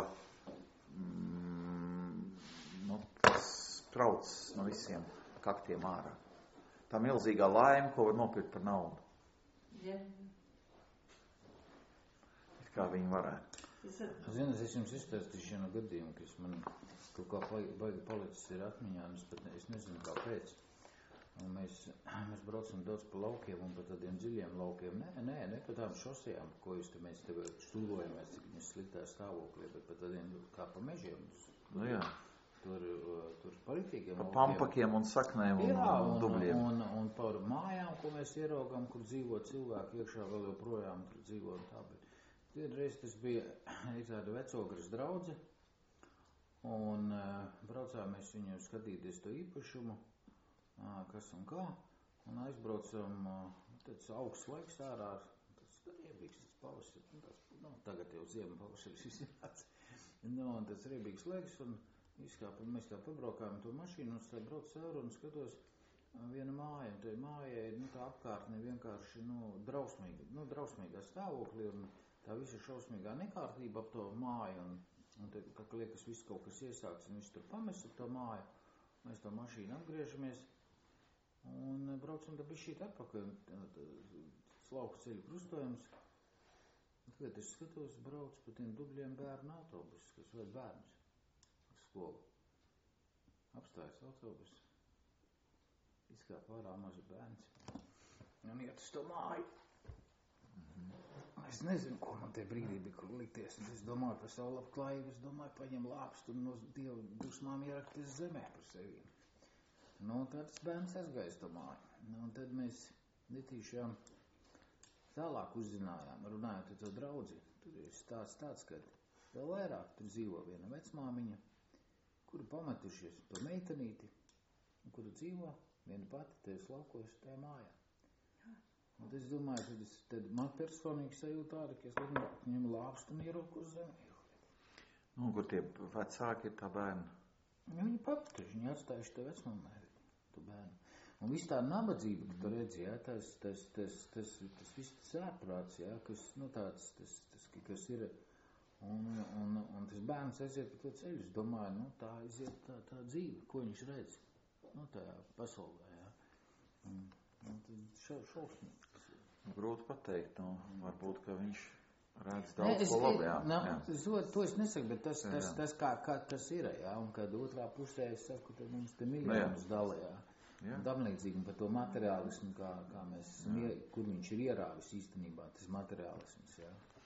mm, nu, tas trauc no visiem kaktiem ārā. Tā milzīgā laime, ko var nopirkt par naudu. Ja. Kā viņi varētu. Zinu, es jums izstāstīšu vienu gadījumu, kas man kaut kā baigi palicis ir atmiņā, un es pat ne, es nezinu kāpēc. Un mēs, mēs braucam daudz pa laukiem un pa tādiem dziļiem laukiem. Nē, nē, ne pa tām šosejām, ko jūs te mēs te štuvojamies, cik mēs sliktā stāvoklī, bet pa tādiem kā pa mežiem. Nu jā. Tur, tur palitīgiem pa pampakiem un saknēm un, jā, un dubļiem. Un, un, un par mājām, ko mēs ieraugām, kur dzīvo cilvēki iekšā vēl joprojām, kur dzīvo un tā. Bet vienreiz tas bija tāda vecogras draudze, un uh, braucām mēs viņu skatīties to īpašumu, uh, kas un kā, un aizbraucam, uh, tāds augsts laiks ārā, tas riebīgs, tas pavasaris, nu, tas, nu, tagad jau ziema pavasaris izrāds, nu, un tas riebīgs laiks, un izkāpam, mēs tā pabraukājam to mašīnu, un es tā braucu cauri un skatos viena māja, un tai mājai, nu, tā apkārtne vienkārši, nu, drausmīga, nu, drausmīgā stāvoklī, un tā visa šausmīgā nekārtība ap to māju, un, un te, kā liekas, viss kaut kas iesāks, un viss tur pamest ap to māju, mēs to mašīnu apgriežamies, un braucam tā bišķīt atpakaļ, slauku ceļu krustojums, un tagad es skatos, braucu pa tiem dubļiem bērnu autobus, kas ved bērnus. Skolu. Apstājas autobus. Izkāp ārā mazi bērns. un iet uz to māju. Es nezinu, ko man te brīdī bija, kur likties. Es domāju par savu labklājību, es domāju, paņem lāpstu un no Dieva dusmām ierakties zemē par sevi. Nu, tad tas bērns aizgāja uz to māju. Nu, un tad mēs netīšām tālāk uzzinājām, runājot ar to draudzi. Tur ir stāsts tāds, ka vēl vairāk tur dzīvo viena vecmāmiņa, kuru pametušies pa meitenīti, un kuru dzīvo viena pati tevis laukos tajā mājā. Un es domāju, tad, es, tad man personīgi sajūta tāda, ka es viņam lāpstu un ierauku uz zemi. Nu, kur tie vecāki ir tā bērni? Ja viņi pametuši, viņi atstājuši to vecmāmai, to bērnu. Un viss tā nabadzība, ka tu redzi, jā, tas, tas, tas, tas, tas viss tas ārprāts, jā, kas, nu tāds, tas, tas, kas ir, un, un, un tas bērns aiziet pa to ceļu, es domāju, nu tā aiziet tā, tā dzīve, ko viņš redz, nu tajā pasaulē, jā. Un, un tad šo, šausmīgi. Grūti pateikt, nu, varbūt, ka viņš redz Nē, daudz es, ko labi, jā. Nā, jā. Es, to es nesaku, bet tas, Jā, tas, jā. tas kā, kā tas ir, jā, un kad otrā pusē es saku, tad mums te miljonus dala, jā. Jā. Un tamlīdzīgi, un par to materiālismu, kā, kā mēs esam, ie, kur viņš ir ierāvis īstenībā, tas materiālisms, jā.